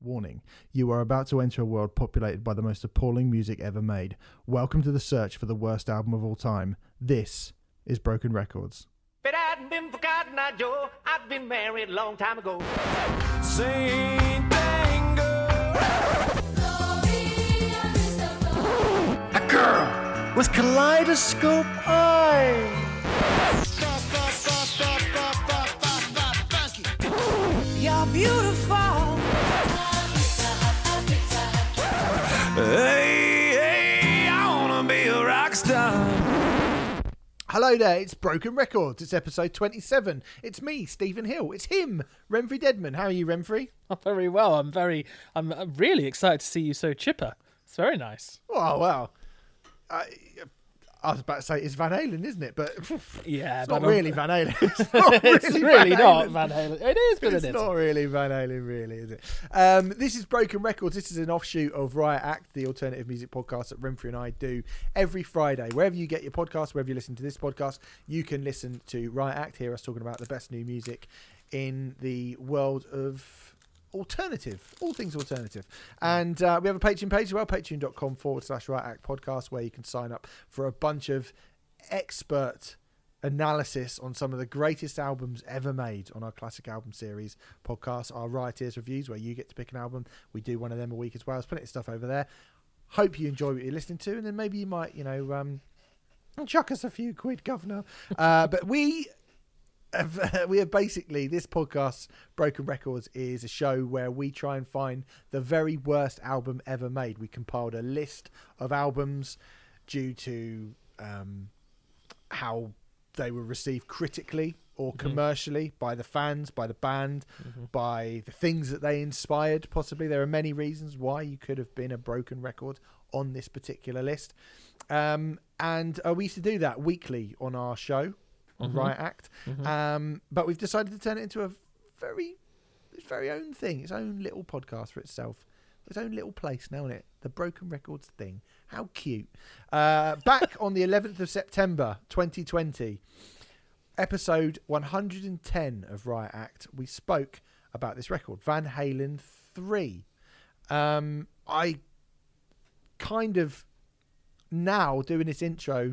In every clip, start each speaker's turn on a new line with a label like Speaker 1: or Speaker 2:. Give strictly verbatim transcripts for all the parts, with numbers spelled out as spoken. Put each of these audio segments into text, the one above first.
Speaker 1: Warning, you are about to enter a world populated by the most appalling music ever made. Welcome to the search for the worst album of all time. This is Broken Records.
Speaker 2: If it hadn't been for Cotton Eye Joe, I'd been married a long time ago.
Speaker 3: Saint Tango. A girl with kaleidoscope eyes.
Speaker 4: You're beautiful.
Speaker 3: Hey, hey, I wanna be a rock star.
Speaker 1: Hello there, it's Broken Records. It's episode twenty-seven. It's me, Stephen Hill. It's him, Renfrey Deadman. How are you, Renfrey?
Speaker 5: I'm very well. I'm very, I'm, I'm really excited to see you so chipper. It's very nice.
Speaker 1: Oh, well. I, I was about to say it's Van Halen, isn't it? But
Speaker 5: Yeah,
Speaker 1: it's
Speaker 5: but
Speaker 1: not
Speaker 5: I'm-
Speaker 1: really Van Halen. It's not really,
Speaker 5: it's really
Speaker 1: Van
Speaker 5: not
Speaker 1: Halen.
Speaker 5: Van Halen. It is, but
Speaker 1: It's
Speaker 5: it
Speaker 1: not
Speaker 5: isn't.
Speaker 1: really Van Halen, really, is it? Um, this is Broken Records. This is an offshoot of Riot Act, the alternative music podcast that Renfrey and I do every Friday. Wherever you get your podcast, wherever you listen to this podcast, you can listen to Riot Act, hear us talking about the best new music in the world of alternative, all things alternative. And uh, we have a Patreon page as well, patreon.com forward slash Riot Act podcast, where you can sign up for a bunch of expert analysis on some of the greatest albums ever made on our classic album series podcast, our Rioters reviews, where you get to pick an album. We do one of them a week as well. There's plenty of stuff over there. Hope you enjoy what you're listening to, and then maybe you might, you know, um, chuck us a few quid, governor. Uh, but we have, we have basically, this podcast, Broken Records, is a show where we try and find the very worst album ever made. We compiled a list of albums due to um, how they were received critically or commercially by the fans, by the band,
Speaker 5: Mm-hmm.
Speaker 1: by the things that they inspired. Possibly there are many reasons why you could have been a Broken Record on this particular list. Um, and uh, we used to do that weekly on our show, on
Speaker 5: Mm-hmm.
Speaker 1: Riot Act. Um, but we've decided to turn it into a very, its very own thing, its own little podcast for itself. Its own little place now, isn't it? The Broken Records thing. How cute. Uh, back on the eleventh of September, twenty twenty, episode one hundred ten of Riot Act, we spoke about this record, Van Halen three. Um, I kind of, now doing this intro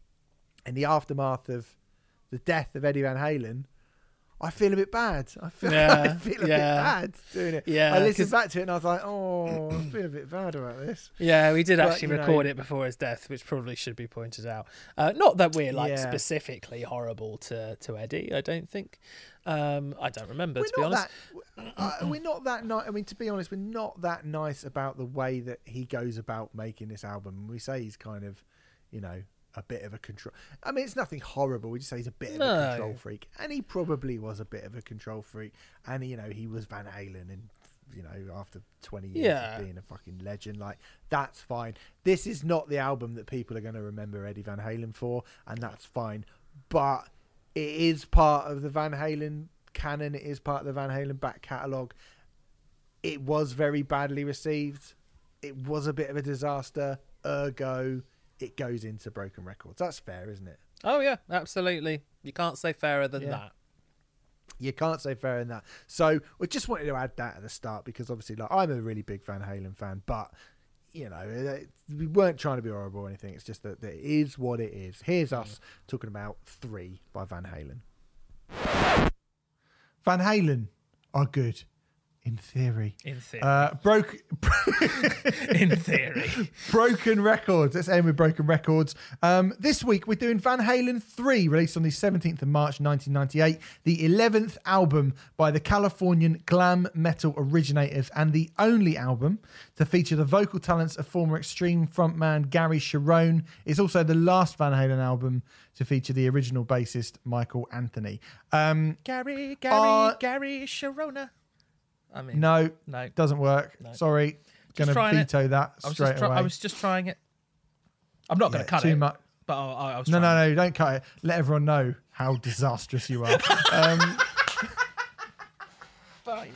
Speaker 1: in the aftermath of the death of Eddie Van Halen, I feel a bit bad. I feel,
Speaker 5: Yeah,
Speaker 1: I feel a bit
Speaker 5: yeah.
Speaker 1: bad doing it.
Speaker 5: Yeah,
Speaker 1: I listened
Speaker 5: 'cause-
Speaker 1: back to it and I was like, oh, I feel a bit bad about this.
Speaker 5: Yeah, we did
Speaker 1: But,
Speaker 5: actually
Speaker 1: you know-
Speaker 5: record it before his death, which probably should be pointed out. Uh, not that we're like
Speaker 1: Yeah.
Speaker 5: specifically horrible to, to Eddie, I don't think. Um, I don't remember,
Speaker 1: We're
Speaker 5: to be
Speaker 1: not
Speaker 5: honest.
Speaker 1: that. Uh, we're not that nice. I mean, to be honest, we're not that nice about the way that he goes about making this album. We say he's kind of, you know, a bit of a control. I mean, it's nothing horrible. We just say he's a bit of
Speaker 5: No.
Speaker 1: a control freak, and he probably was a bit of a control freak. And you know, he was Van Halen, and you know, after twenty years
Speaker 5: Yeah.
Speaker 1: of being a fucking legend, like that's fine. This is not the album that people are going to remember Eddie Van Halen for, and that's fine. But it is part of the Van Halen canon. It is part of the Van Halen back catalogue. It was very badly received. It was a bit of a disaster. Ergo, it goes into Broken Records. That's fair, isn't it?
Speaker 5: Oh, yeah, absolutely. You can't say fairer than
Speaker 1: Yeah.
Speaker 5: that.
Speaker 1: You can't say fairer than that. So we just wanted to add that at the start because obviously, like, I'm a really big Van Halen fan, but you know, it- we weren't trying to be horrible or anything. It's just that, that it is what it is. Here's us talking about Three by Van Halen. Van Halen are good in theory.
Speaker 5: In theory.
Speaker 1: Uh, broke.
Speaker 5: In theory.
Speaker 1: Broken Records. Let's end with Broken Records. Um, this week we're doing Van Halen three, released on the seventeenth of March nineteen ninety-eight, the eleventh album by the Californian glam metal originators and the only album to feature the vocal talents of former Extreme frontman Gary Cherone. It's also the last Van Halen album to feature the original bassist Michael Anthony. Um,
Speaker 5: Gary, Gary,
Speaker 1: Uh,
Speaker 5: Gary Sharona. I mean,
Speaker 1: no,
Speaker 5: no.
Speaker 1: doesn't work.
Speaker 5: No.
Speaker 1: Sorry, gonna
Speaker 5: trying it.
Speaker 1: veto that
Speaker 5: I was,
Speaker 1: straight
Speaker 5: just try-
Speaker 1: away.
Speaker 5: I was just trying it. I'm not going
Speaker 1: Yeah,
Speaker 5: to cut
Speaker 1: too
Speaker 5: it,
Speaker 1: much.
Speaker 5: but I, I, I was
Speaker 1: No,
Speaker 5: trying.
Speaker 1: no, no, don't cut it. Let everyone know how disastrous you are. um,
Speaker 5: Fine.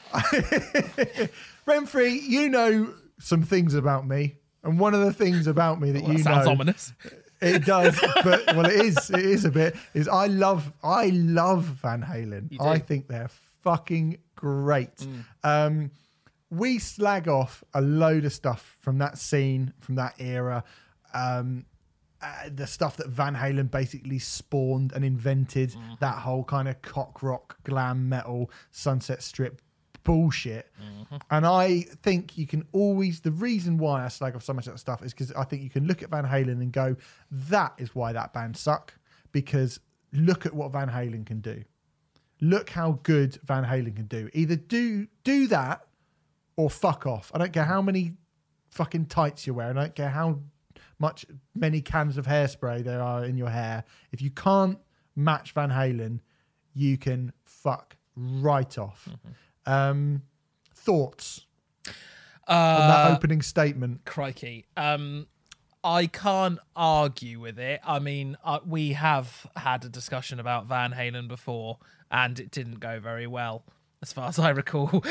Speaker 1: Renfrey, you know some things about me. And one of the things about me that
Speaker 5: Well,
Speaker 1: you
Speaker 5: that sounds
Speaker 1: know,
Speaker 5: ominous.
Speaker 1: it does, but well, it is, it is a bit, is I love, I love Van Halen.
Speaker 5: You do.
Speaker 1: I think they're fucking great.
Speaker 5: Mm.
Speaker 1: Um, we slag off a load of stuff from that scene, from that era. Um, uh, the stuff that Van Halen basically spawned and invented, mm-hmm. that whole kind of cock rock, glam metal, Sunset Strip bullshit. Mm-hmm. And I think you can always, the reason why I slag off so much of that stuff is because I think you can look at Van Halen and go, that is why that band suck, because look at what Van Halen can do. Look how good Van Halen can do. Either do do that or fuck off. I don't care how many fucking tights you're wearing. I don't care how much many cans of hairspray there are in your hair. If you can't match Van Halen, you can fuck right off. Mm-hmm. Um, thoughts
Speaker 5: uh,
Speaker 1: on that opening statement?
Speaker 5: Crikey. Um, I can't argue with it. I mean, uh, we have had a discussion about Van Halen before, and it didn't go very well, as far as I recall.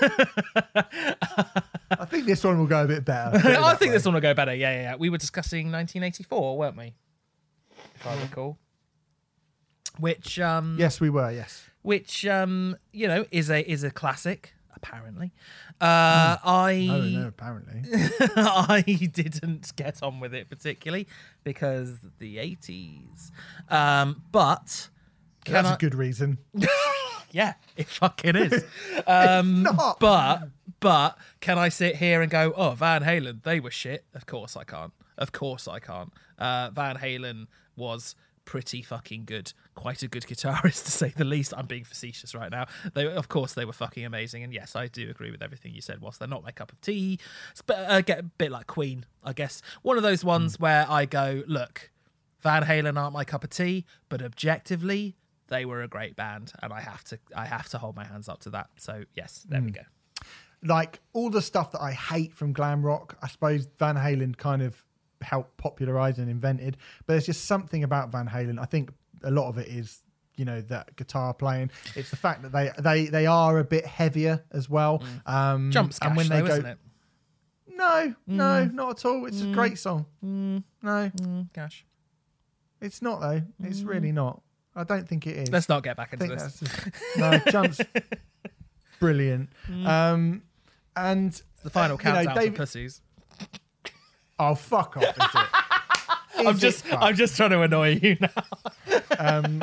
Speaker 1: I think this one will go a bit better.
Speaker 5: I think way. this one will go better. Yeah, yeah, yeah. We were discussing nineteen eighty-four, weren't we? If I recall. Which um
Speaker 1: yes, we were. Yes.
Speaker 5: Which um you know is a is a classic. Apparently, uh, mm. I
Speaker 1: no, no, apparently
Speaker 5: I didn't get on with it particularly because the eighties. Um, but
Speaker 1: that's
Speaker 5: I...
Speaker 1: a good reason.
Speaker 5: Yeah, it fucking is. Um,
Speaker 1: it's not.
Speaker 5: But but can I sit here and go, oh, Van Halen, they were shit? Of course I can't. Of course I can't. Uh, Van Halen was pretty fucking good. Quite a good guitarist, to say the least. I'm being facetious right now. They, of course, they were fucking amazing. And yes, I do agree with everything you said. Whilst they're not my cup of tea, but uh, get a bit like Queen, I guess. One of those ones mm. where I go, look, Van Halen aren't my cup of tea, but objectively, they were a great band, and I have to, I have to hold my hands up to that. So yes, there mm. we go.
Speaker 1: Like all the stuff that I hate from glam rock, I suppose Van Halen kind of helped popularize and invented. But there's just something about Van Halen. I think a lot of it is, you know, that guitar playing. It's the fact that they they they are a bit heavier as well. Mm. Um,
Speaker 5: Jump Scash, and when they though, go, isn't it?
Speaker 1: No,
Speaker 5: mm.
Speaker 1: no, not at all. It's mm. a great song.
Speaker 5: Mm.
Speaker 1: No,
Speaker 5: mm. Gosh,
Speaker 1: it's not though. It's mm. really not. I don't think it is.
Speaker 5: Let's not get back into this.
Speaker 1: Just, no, Jump's brilliant. Mm. Um, and
Speaker 5: the final
Speaker 1: uh,
Speaker 5: countdown
Speaker 1: you know, David...
Speaker 5: for pussies.
Speaker 1: Oh, fuck off! Is it? Is
Speaker 5: I'm just, I'm just trying to annoy you now.
Speaker 1: um,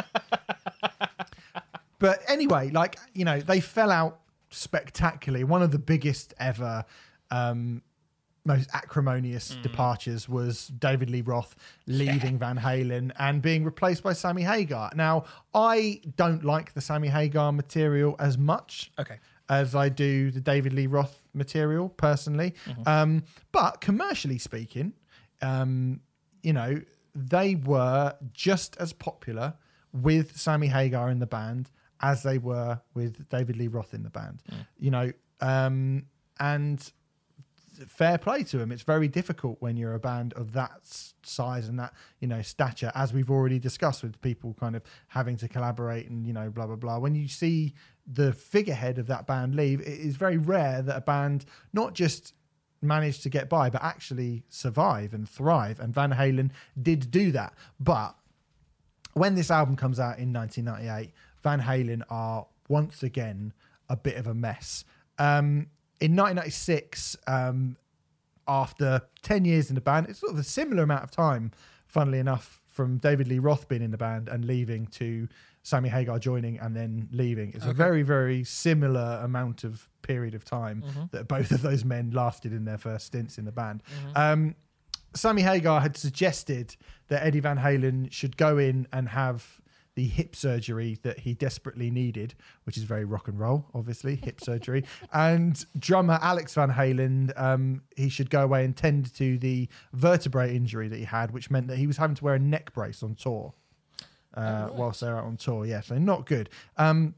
Speaker 1: but anyway, like, you know, they fell out spectacularly. One of the biggest ever, um, most acrimonious mm. departures was David Lee Roth leaving yeah. Van Halen and being replaced by Sammy Hagar. Now, I don't like the Sammy Hagar material as much.
Speaker 5: Okay.
Speaker 1: As I do the David Lee Roth material, personally. Mm-hmm. Um, but commercially speaking, um, you know, they were just as popular with Sammy Hagar in the band as they were with David Lee Roth in the band. Mm. You know, um, and fair play to them. It's very difficult when you're a band of that size and that, you know, stature, as we've already discussed with people kind of having to collaborate and, you know, blah, blah, blah. When you see the figurehead of that band leave, it is very rare that a band not just managed to get by, but actually survive and thrive. And Van Halen did do that. But when this album comes out in nineteen ninety-eight, Van Halen are once again a bit of a mess. Um, in nineteen ninety-six, um, after ten years in the band, it's sort of a similar amount of time, funnily enough, from David Lee Roth being in the band and leaving to Sammy Hagar joining and then leaving. It's okay. a very, very similar amount of period of time mm-hmm. that both of those men lasted in their first stints in the band. Mm-hmm. Um, Sammy Hagar had suggested that Eddie Van Halen should go in and have the hip surgery that he desperately needed, which is very rock and roll, obviously, hip surgery. And drummer Alex Van Halen, um, he should go away and tend to the vertebrae injury that he had, which meant that he was having to wear a neck brace on tour. Uh, oh, right. Whilst they're out on tour, yeah, so not good. Um,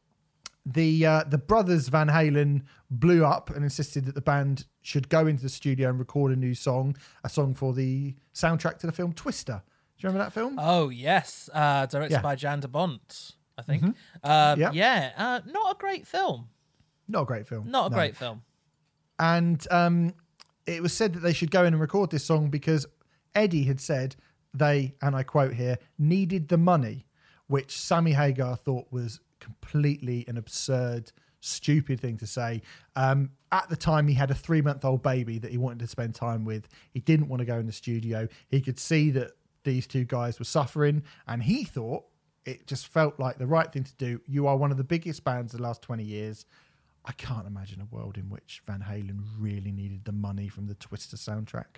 Speaker 1: the uh, the brothers Van Halen blew up and insisted that the band should go into the studio and record a new song, a song for the soundtrack to the film Twister. Do you remember that film?
Speaker 5: Oh yes, uh, directed yeah. by Jan de Bont, I think.
Speaker 1: Mm-hmm.
Speaker 5: Uh, yep. Yeah, uh, not a great film.
Speaker 1: Not a great film.
Speaker 5: Not a
Speaker 1: no.
Speaker 5: great film.
Speaker 1: And um, it was said that they should go in and record this song because Eddie had said they, and I quote here, needed the money, which Sammy Hagar thought was completely an absurd stupid thing to say. Um, at the time, he had a three-month-old baby that he wanted to spend time with. He didn't want to go in the studio. He could see that these two guys were suffering, and he thought it just felt like the right thing to do. You are one of the biggest bands of the last twenty years. I can't imagine a world in which Van Halen really needed the money from the Twister soundtrack.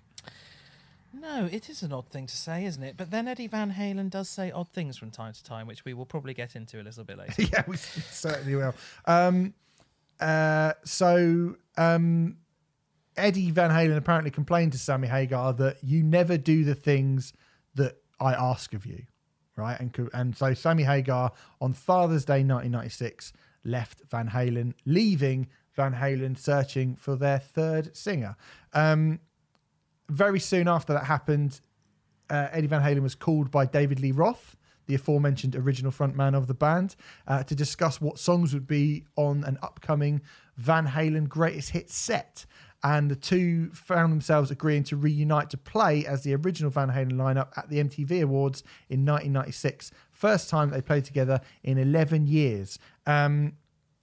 Speaker 5: No, it is an odd thing to say, isn't it? But then Eddie Van Halen does say odd things from time to time, which we will probably get into a little bit later.
Speaker 1: Yeah, we certainly will. Um, uh, so um, Eddie Van Halen apparently complained to Sammy Hagar that you never do the things that I ask of you, right? And co- and so Sammy Hagar on Father's Day nineteen ninety-six left Van Halen, leaving Van Halen searching for their third singer. Um, very soon after that happened, uh, Eddie Van Halen was called by David Lee Roth, the aforementioned original frontman of the band, uh, to discuss what songs would be on an upcoming Van Halen Greatest Hits set. And the two found themselves agreeing to reunite to play as the original Van Halen lineup at the M T V Awards in nineteen ninety-six. First time they played together in eleven years. Um,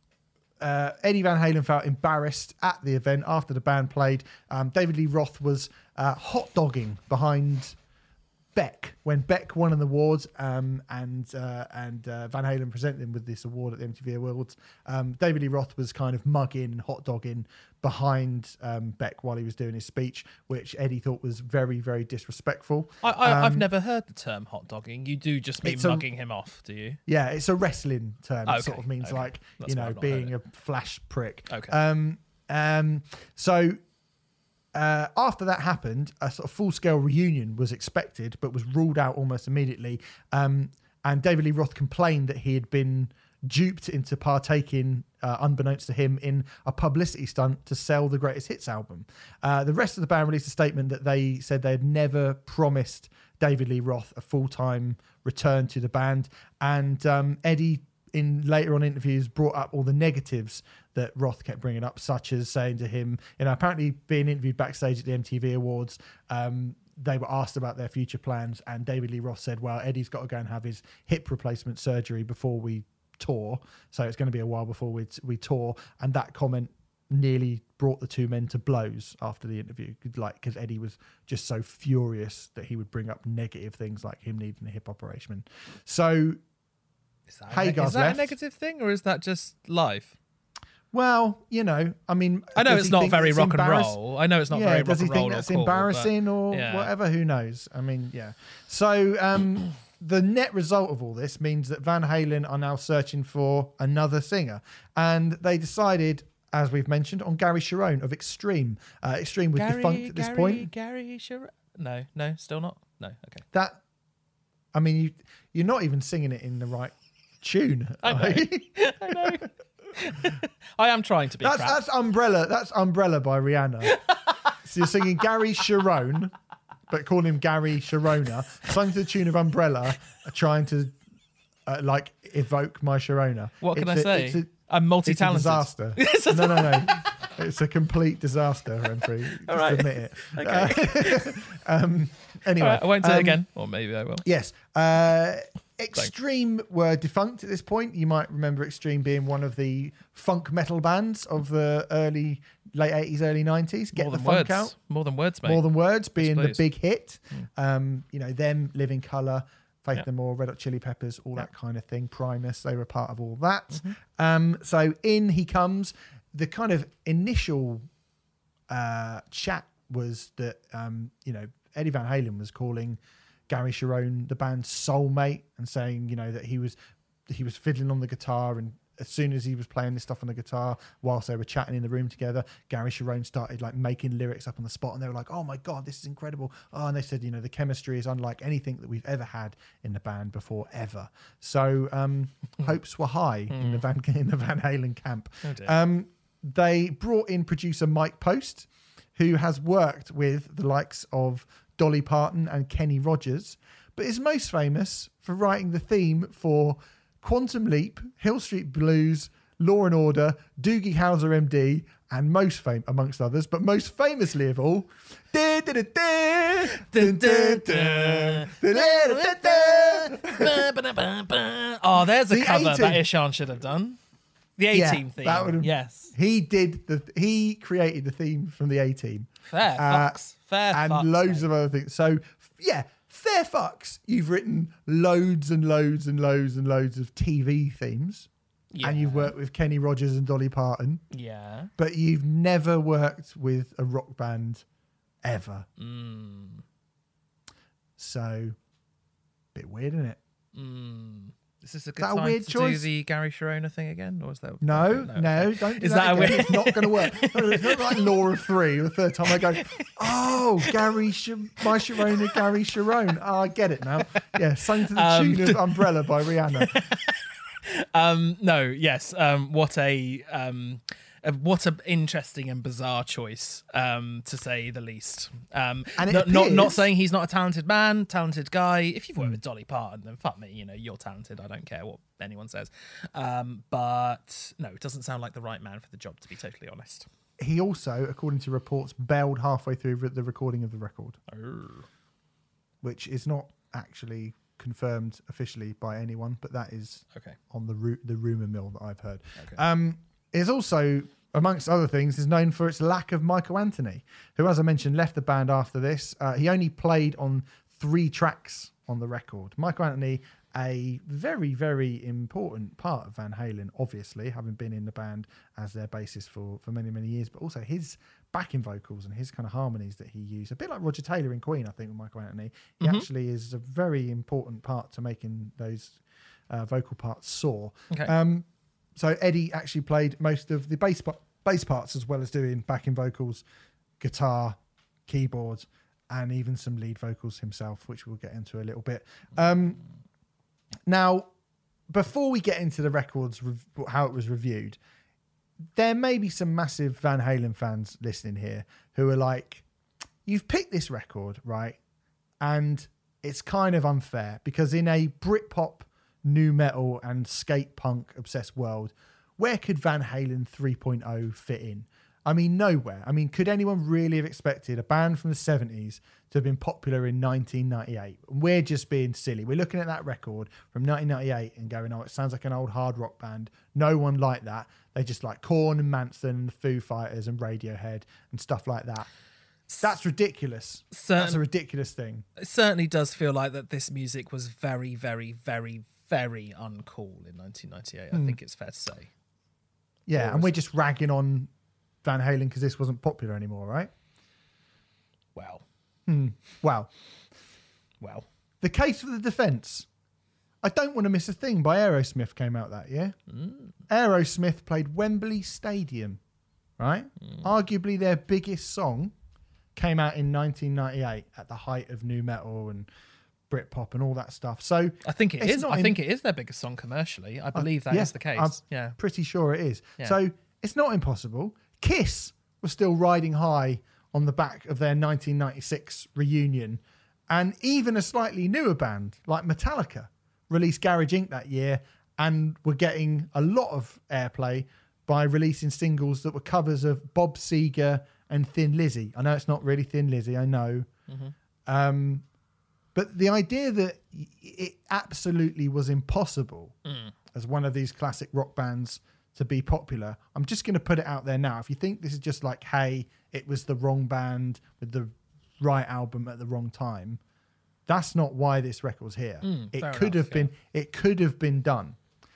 Speaker 1: uh, Eddie Van Halen felt embarrassed at the event after the band played. Um, David Lee Roth was uh, hot dogging behind Beck when Beck won an award, um, and uh, and uh, Van Halen presented him with this award at the M T V Awards. Um, David Lee Roth was kind of mugging, hot dogging behind um, Beck while he was doing his speech, which Eddie thought was very, very disrespectful.
Speaker 5: I, I,
Speaker 1: um,
Speaker 5: I've never heard the term hot dogging. You do just mean
Speaker 1: It's a-
Speaker 5: mugging him off, do you?
Speaker 1: Yeah, it's a wrestling term. It
Speaker 5: Okay,
Speaker 1: sort of means
Speaker 5: okay.
Speaker 1: like,
Speaker 5: That's
Speaker 1: you
Speaker 5: why
Speaker 1: know,
Speaker 5: I've not
Speaker 1: being
Speaker 5: heard
Speaker 1: a flash prick.
Speaker 5: Okay.
Speaker 1: Um, um, so uh, after that happened, a sort of full-scale reunion was expected, but was ruled out almost immediately. Um, and David Lee Roth complained that he had been duped into partaking, uh, unbeknownst to him, in a publicity stunt to sell the Greatest Hits album. Uh, the rest of the band released a statement that they said they had never promised David Lee Roth a full-time return to the band. And um, Eddie, in later on interviews, brought up all the negatives that Roth kept bringing up, such as saying to him, you know, apparently being interviewed backstage at the M T V Awards, um, they were asked about their future plans, and David Lee Roth said, well, Eddie's got to go and have his hip replacement surgery before we tour, so it's going to be a while before we we tour. And that comment nearly brought the two men to blows after the interview, like, because Eddie was just so furious that he would bring up negative things like him needing a hip operation. So
Speaker 5: Is that,
Speaker 1: Hagar's
Speaker 5: a, is that
Speaker 1: left.
Speaker 5: a negative thing, or is that just life?
Speaker 1: Well, you know, I mean,
Speaker 5: I know
Speaker 1: does
Speaker 5: it's
Speaker 1: he
Speaker 5: not
Speaker 1: think
Speaker 5: very
Speaker 1: it's
Speaker 5: rock and
Speaker 1: embarrass-
Speaker 5: roll. I know it's not
Speaker 1: yeah,
Speaker 5: very
Speaker 1: does
Speaker 5: rock
Speaker 1: he
Speaker 5: and roll.
Speaker 1: think that's
Speaker 5: or cool,
Speaker 1: embarrassing
Speaker 5: but,
Speaker 1: or
Speaker 5: yeah.
Speaker 1: whatever? Who knows? I mean, yeah. So um, the net result of all this means that Van Halen are now searching for another singer, and they decided, as we've mentioned, on Gary Cherone of Extreme. Uh, Extreme was
Speaker 5: Gary,
Speaker 1: defunct at this
Speaker 5: Gary,
Speaker 1: point.
Speaker 5: Gary Sharon? No, no, still not. No, okay.
Speaker 1: That, I mean, you you're not even singing it in the right tune.
Speaker 5: I know.
Speaker 1: are you?
Speaker 5: I know. I am trying to be
Speaker 1: That's
Speaker 5: crap.
Speaker 1: that's Umbrella. That's Umbrella by Rihanna. So you're singing Gary Cherone, but call him Gary Sharona, sung to the tune of Umbrella, uh, trying to uh, like evoke my Sharona.
Speaker 5: What can
Speaker 1: It's
Speaker 5: I
Speaker 1: a-
Speaker 5: say?
Speaker 1: It's a,
Speaker 5: I'm
Speaker 1: it's a
Speaker 5: multi-talented.
Speaker 1: disaster. no, no, no. It's a complete disaster, Renfrey. Just
Speaker 5: All right.
Speaker 1: admit it.
Speaker 5: Okay.
Speaker 1: um, anyway,
Speaker 5: All right, I won't say
Speaker 1: um,
Speaker 5: it again, or maybe I will.
Speaker 1: Yes. Uh, Extreme were defunct at this point. You might remember Extreme being one of the funk metal bands of the early, late eighties, early nineties. Get
Speaker 5: More
Speaker 1: the
Speaker 5: than
Speaker 1: funk
Speaker 5: words.
Speaker 1: out.
Speaker 5: More than words, mate.
Speaker 1: More Than Words being the
Speaker 5: please.
Speaker 1: big hit. Um, you know, them, Living Colour, Faith
Speaker 5: Yeah.
Speaker 1: No More, Red Hot Chili Peppers, all
Speaker 5: Yeah.
Speaker 1: that kind of thing. Primus, they were part of all that.
Speaker 5: Mm-hmm.
Speaker 1: Um, so in he comes. The kind of initial uh, chat was that, um, you know, Eddie Van Halen was calling Gary Cherone the band's soulmate and saying, you know, that he was he was fiddling on the guitar, and as soon as he was playing this stuff on the guitar whilst they were chatting in the room together, Gary Cherone started like making lyrics up on the spot, and they were like, oh my god, this is incredible. Oh, and they said, you know, the chemistry is unlike anything that we've ever had in the band before ever. So um hopes were high in the Van in the Van Halen camp.
Speaker 5: Oh dear.
Speaker 1: um they brought in producer Mike Post, who has worked with the likes of Dolly Parton and Kenny Rogers, but is most famous for writing the theme for Quantum Leap, Hill Street Blues, Law and Order, Doogie Howser M D, and most fame amongst others, but most famously of all,
Speaker 5: Oh, there's a
Speaker 1: The
Speaker 5: cover that
Speaker 1: eighties
Speaker 5: Ishan should have done. The
Speaker 1: Yeah,
Speaker 5: A-Team theme.
Speaker 1: that would've-
Speaker 5: Yes.
Speaker 1: He did the. He created the theme from the A-Team.
Speaker 5: Fair
Speaker 1: Uh,
Speaker 5: fucks. Fair
Speaker 1: and
Speaker 5: fucks,
Speaker 1: loads
Speaker 5: mate.
Speaker 1: of other things. So yeah, fair fucks. You've written loads and loads and loads and loads of T V themes, and you've
Speaker 5: Yeah.
Speaker 1: worked with Kenny Rogers and Dolly Parton,
Speaker 5: Yeah.
Speaker 1: but you've never worked with a rock band ever.
Speaker 5: Mm.
Speaker 1: So, bit weird, isn't it?
Speaker 5: Mm. Is this a good
Speaker 1: that a
Speaker 5: time
Speaker 1: weird
Speaker 5: to
Speaker 1: choice?
Speaker 5: do the Gary Sharona thing again, or is that
Speaker 1: No,
Speaker 5: okay,
Speaker 1: no,
Speaker 5: okay.
Speaker 1: don't do
Speaker 5: Is
Speaker 1: that,
Speaker 5: that a
Speaker 1: again.
Speaker 5: weird-
Speaker 1: It's not going to work. It's not like Law of Three. The third time I go, oh, Gary, Sh- my Sharona, Gary Sharon. Oh, I get it now. Yeah, sung to the
Speaker 5: Um,
Speaker 1: tune of Umbrella by Rihanna.
Speaker 5: Um, no, yes. Um, what a um, uh, what an interesting and bizarre choice, um, to say the least. Um,
Speaker 1: And it
Speaker 5: not, not not
Speaker 1: appears-
Speaker 5: saying he's not a talented man, talented guy. If you've worked with Dolly Parton, then fuck me, you know you're talented. I don't care what anyone says. Um, but no, it doesn't sound like the right man for the job, to be totally honest.
Speaker 1: He also, according to reports, bailed halfway through re- the recording of the record, which is not actually confirmed officially by anyone, but that is
Speaker 5: Okay.
Speaker 1: on the ru- the rumor mill that I've heard.
Speaker 5: Okay.
Speaker 1: Um, is also, amongst other things, is known for its lack of Michael Anthony, who, as I mentioned, left the band after this. Uh, he only played on three tracks on the record. Michael Anthony, a very, very important part of Van Halen, obviously, having been in the band as their bassist for, for many, many years, but also his backing vocals and his kind of harmonies that he used. A bit like Roger Taylor in Queen, I think, with Michael Anthony. He
Speaker 5: Mm-hmm.
Speaker 1: actually is a very important part to making those uh, vocal parts soar.
Speaker 5: Okay.
Speaker 1: Um, so Eddie actually played most of the bass, pa- bass parts as well as doing backing vocals, guitar, keyboards, and even some lead vocals himself, which we'll get into a little bit. Um, now, before we get into the records, rev- how it was reviewed, there may be some massive Van Halen fans listening here who are like, you've picked this record, right? And it's kind of unfair because in a Britpop, nu metal and skate punk obsessed world, where could Van Halen three point oh fit in? I mean, nowhere. I mean, could anyone really have expected a band from the seventies to have been popular in nineteen ninety-eight? We're just being silly. We're looking at that record from nineteen ninety-eight and going, oh, it sounds like an old hard rock band. No one liked that. They just like Korn and Manson and the Foo Fighters and Radiohead and stuff like that. That's ridiculous.
Speaker 5: Certain-
Speaker 1: That's a ridiculous thing.
Speaker 5: It certainly does feel like that this music was very, very, very, very uncool in nineteen ninety-eight.
Speaker 1: Hmm.
Speaker 5: I think it's fair to say.
Speaker 1: Yeah, and we're just ragging on Van Halen because this wasn't popular anymore, right?
Speaker 5: Well,
Speaker 1: Well,
Speaker 5: well.
Speaker 1: the case for the defence. I Don't Want to Miss a Thing by Aerosmith came out that year. Aerosmith played Wembley Stadium, right? Arguably their biggest song came out in nineteen ninety-eight at the height of nu metal and Britpop and all that stuff. So
Speaker 5: I think it
Speaker 1: it's
Speaker 5: is.
Speaker 1: not
Speaker 5: I
Speaker 1: in-
Speaker 5: think it is their biggest song commercially. I believe that is
Speaker 1: yeah,
Speaker 5: the case.
Speaker 1: I'm
Speaker 5: yeah.
Speaker 1: pretty sure it is.
Speaker 5: Yeah.
Speaker 1: So it's not impossible. Kiss was still riding high on the back of their nineteen ninety-six reunion. And even a slightly newer band like Metallica released Garage Incorporated that year and were getting a lot of airplay by releasing singles that were covers of Bob Seger and Thin Lizzy. I know it's not really Thin Lizzy, I know. Um, but the idea that y- it absolutely was impossible as one of these classic rock bands to be popular, I'm just going to put it out there now. If you think this is just like, hey, it was the wrong band with the right album at the wrong time, that's not why this record's here. it
Speaker 5: fair
Speaker 1: could
Speaker 5: enough,
Speaker 1: have been. It could have been done.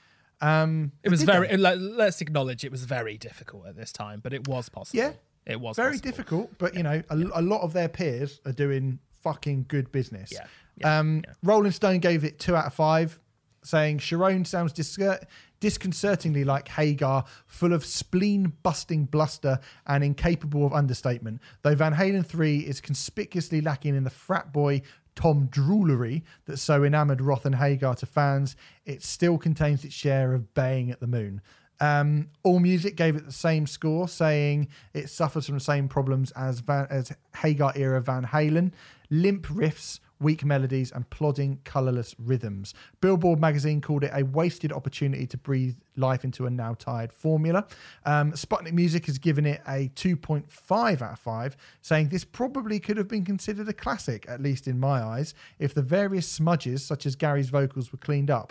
Speaker 1: Um,
Speaker 5: It was
Speaker 1: did
Speaker 5: very.
Speaker 1: they?
Speaker 5: Like, let's acknowledge it was very difficult at this time, but it was possible.
Speaker 1: Yeah.
Speaker 5: it was
Speaker 1: very
Speaker 5: possible.
Speaker 1: difficult, but you know, a, a lot of their peers are doing fucking good business.
Speaker 5: Yeah, yeah,
Speaker 1: um,
Speaker 5: yeah.
Speaker 1: Rolling Stone gave it two out of five, saying Sharon sounds discur- disconcertingly like Hagar, full of spleen-busting bluster and incapable of understatement. Though Van Halen three is conspicuously lacking in the frat boy Tom droolery that so enamoured Roth and Hagar to fans, it still contains its share of baying at the moon. Um, AllMusic gave it the same score, saying it suffers from the same problems as Van, as Hagar era Van Halen: limp riffs, weak melodies, and plodding, colourless rhythms. Billboard magazine called it a wasted opportunity to breathe life into a now tired formula. Um, Sputnik Music has given it a two point five out of five, saying this probably could have been considered a classic, at least in my eyes, if the various smudges, such as Gary's vocals, were cleaned up.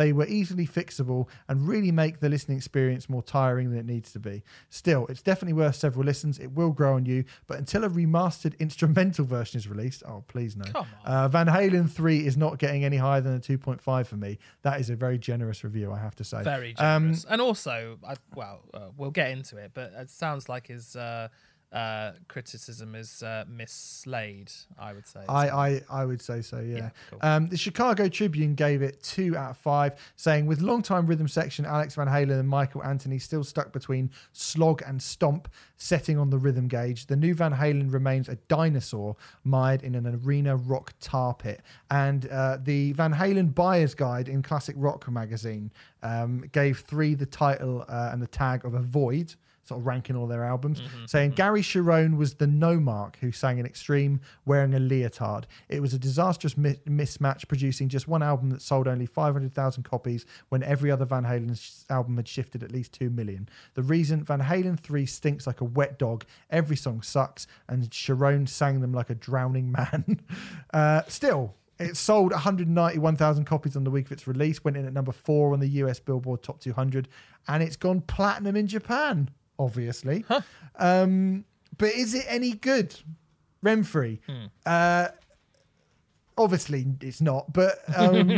Speaker 1: they were easily fixable and really make the listening experience more tiring than it needs to be. Still, it's definitely worth several listens. It will grow on you, but until a remastered instrumental version is released, oh, please no.
Speaker 5: Come on.
Speaker 1: Uh, Van Halen three is not getting any higher than a two point five for me. That is a very generous review, I have to say.
Speaker 5: Very
Speaker 1: Um,
Speaker 5: generous. And also, I, well, uh, we'll get into it, but it sounds like his uh, uh, criticism is uh, mislaid, I would say.
Speaker 1: I, I, I would say so, yeah.
Speaker 5: Yeah, cool.
Speaker 1: Um, the Chicago Tribune gave it two out of five, saying, with longtime rhythm section Alex Van Halen and Michael Anthony still stuck between slog and stomp, setting on the rhythm gauge, the new Van Halen remains a dinosaur mired in an arena rock tar pit. And uh, the Van Halen Buyer's Guide in Classic Rock magazine um, gave three the title uh, and the tag of a void, sort of ranking all their albums,
Speaker 5: Mm-hmm,
Speaker 1: saying
Speaker 5: mm-hmm.
Speaker 1: Gary Cherone was the no-mark who sang in Extreme wearing a leotard. It was a disastrous mi- mismatch, producing just one album that sold only five hundred thousand copies when every other Van Halen sh- album had shifted at least two million. The reason Van Halen three stinks like a wet dog, every song sucks, and Cherone sang them like a drowning man. uh, still, it sold one hundred ninety-one thousand copies on the week of its release, went in at number four on the U S Billboard Top two hundred, and it's gone platinum in Japan. Obviously. Huh. Um, but is it any good? Renfrey. Hmm. Uh, obviously it's not, but um,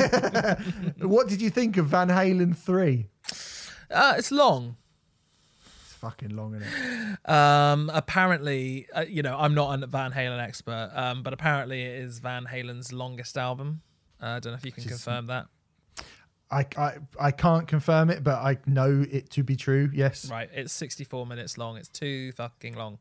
Speaker 1: what did you think of Van Halen three?
Speaker 5: Uh, it's long.
Speaker 1: It's fucking long, isn't it?
Speaker 5: Um, apparently, uh, you know, I'm not a Van Halen expert, um, but apparently it is Van Halen's longest album. Uh, I don't know if you can
Speaker 1: Just,
Speaker 5: confirm that.
Speaker 1: I, I I can't confirm it, but I know it to be true. Yes.
Speaker 5: Right. It's sixty-four minutes long. It's too fucking long.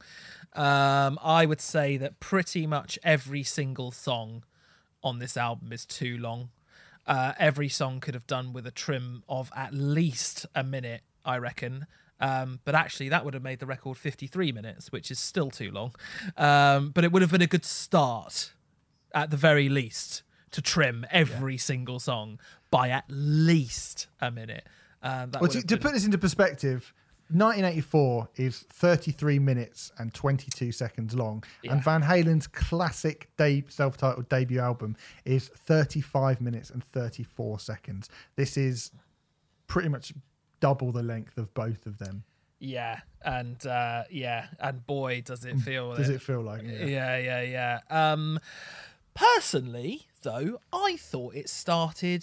Speaker 5: Um, I would say that pretty much every single song on this album is too long. Uh, every song could have done with a trim of at least a minute, I reckon. Um, but actually, that would have made the record fifty-three minutes, which is still too long. Um, but it would have been a good start, at the very least, to trim every yeah. single song by at least a minute. Um, that
Speaker 1: well, to,
Speaker 5: been...
Speaker 1: to put this into perspective, nineteen eighty-four is thirty-three minutes and twenty-two seconds long, yeah. and Van Halen's classic de- self-titled debut album is thirty-five minutes and thirty-four seconds. This is pretty much double the length of both of them.
Speaker 5: Yeah, and uh, yeah, and boy, does it feel
Speaker 1: does
Speaker 5: it.
Speaker 1: it feel like it?
Speaker 5: Yeah, yeah, yeah. yeah. Um, personally, though, I thought it started,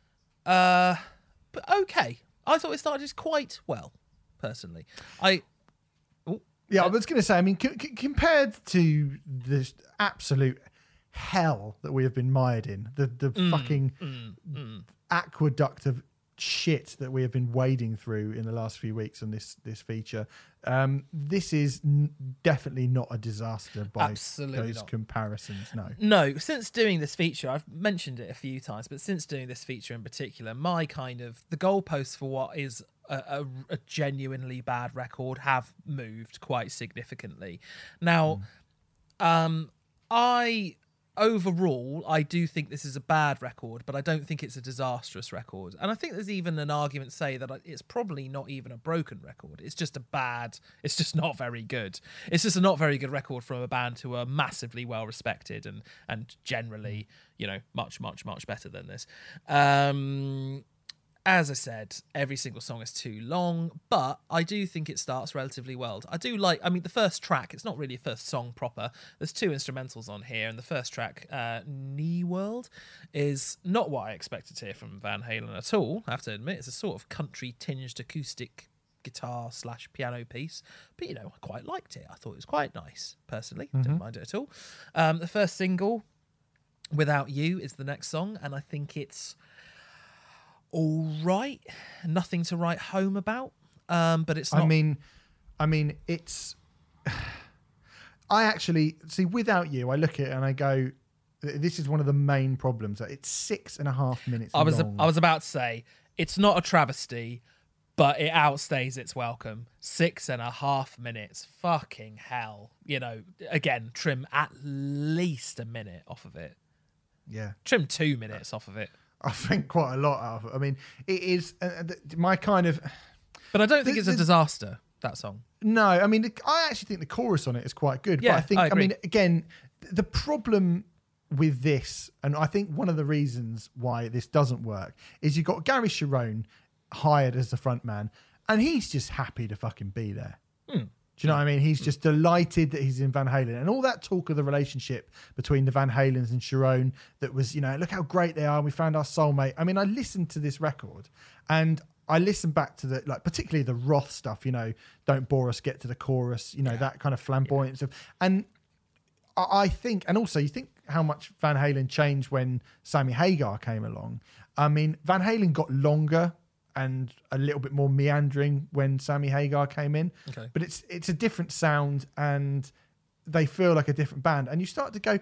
Speaker 5: uh, but okay. I thought it started quite well. Personally, I. Oh,
Speaker 1: yeah, I was going to say. I mean, c- c- compared to the absolute hell that we have been mired in, the the
Speaker 5: mm,
Speaker 1: fucking
Speaker 5: mm, mm.
Speaker 1: aqueduct of shit that we have been wading through in the last few weeks on this this feature, um this is n- definitely not a disaster by
Speaker 5: Absolutely
Speaker 1: those
Speaker 5: not.
Speaker 1: comparisons. No
Speaker 5: no since doing this feature, I've mentioned it a few times, but since doing this feature in particular, my kind of the goalposts for what is a, a, a genuinely bad record have moved quite significantly now. mm. um I Overall, I do think this is a bad record, but I don't think it's a disastrous record. And I think there's even an argument to say that it's probably not even a broken record. It's just a bad, it's just not very good. It's just a not very good record from a band who are massively well respected and and generally, you know, much, much, much better than this. Um... As I said, every single song is too long, but I do think it starts relatively well. I do like, I mean, the first track, it's not really a first song proper. There's two instrumentals on here, and the first track, uh, Knee World, is not what I expected to hear from Van Halen at all, I have to admit. It's a sort of country-tinged acoustic guitar slash piano piece, but, you know, I quite liked it. I thought it was quite nice, personally. Mm-hmm. Didn't mind it at all. Um, the first single, Without You, is the next song, and I think it's all right, nothing to write home about, um but it's not.
Speaker 1: I mean I mean it's I actually see Without You, I look at it and I go, this is one of the main problems. It's six and a half minutes
Speaker 5: I was
Speaker 1: long.
Speaker 5: I was about to say it's not a travesty, but it outstays its welcome. Six and a half minutes, fucking hell. You know, again, trim at least a minute off of it.
Speaker 1: Yeah,
Speaker 5: trim two minutes off of it.
Speaker 1: I think quite a lot out of it. I mean, it is uh, my kind of...
Speaker 5: But I don't think
Speaker 1: the,
Speaker 5: it's a
Speaker 1: the,
Speaker 5: disaster, that song.
Speaker 1: No, I mean, I actually think the chorus on it is quite good.
Speaker 5: Yeah,
Speaker 1: but I think,
Speaker 5: I,
Speaker 1: I,
Speaker 5: agree.
Speaker 1: mean, again, the problem with this, and I think one of the reasons why this doesn't work is you've got Gary Cherone hired as the front man, and he's just happy to fucking be there.
Speaker 5: Hmm.
Speaker 1: Do you know what I mean? He's just delighted that he's in Van Halen, and all that talk of the relationship between the Van Halens and Cherone that was, you know, look how great they are. We found our soulmate. I mean, I listened to this record and I listened back to the, like, particularly the Roth stuff, you know, don't bore us, get to the chorus, you know, yeah. that kind of flamboyant stuff. And I, I think, and also you think how much Van Halen changed when Sammy Hagar came along. I mean, Van Halen got longer and a little bit more meandering when Sammy Hagar came in.
Speaker 5: Okay.
Speaker 1: But it's it's a different sound and they feel like a different band. And you start to go,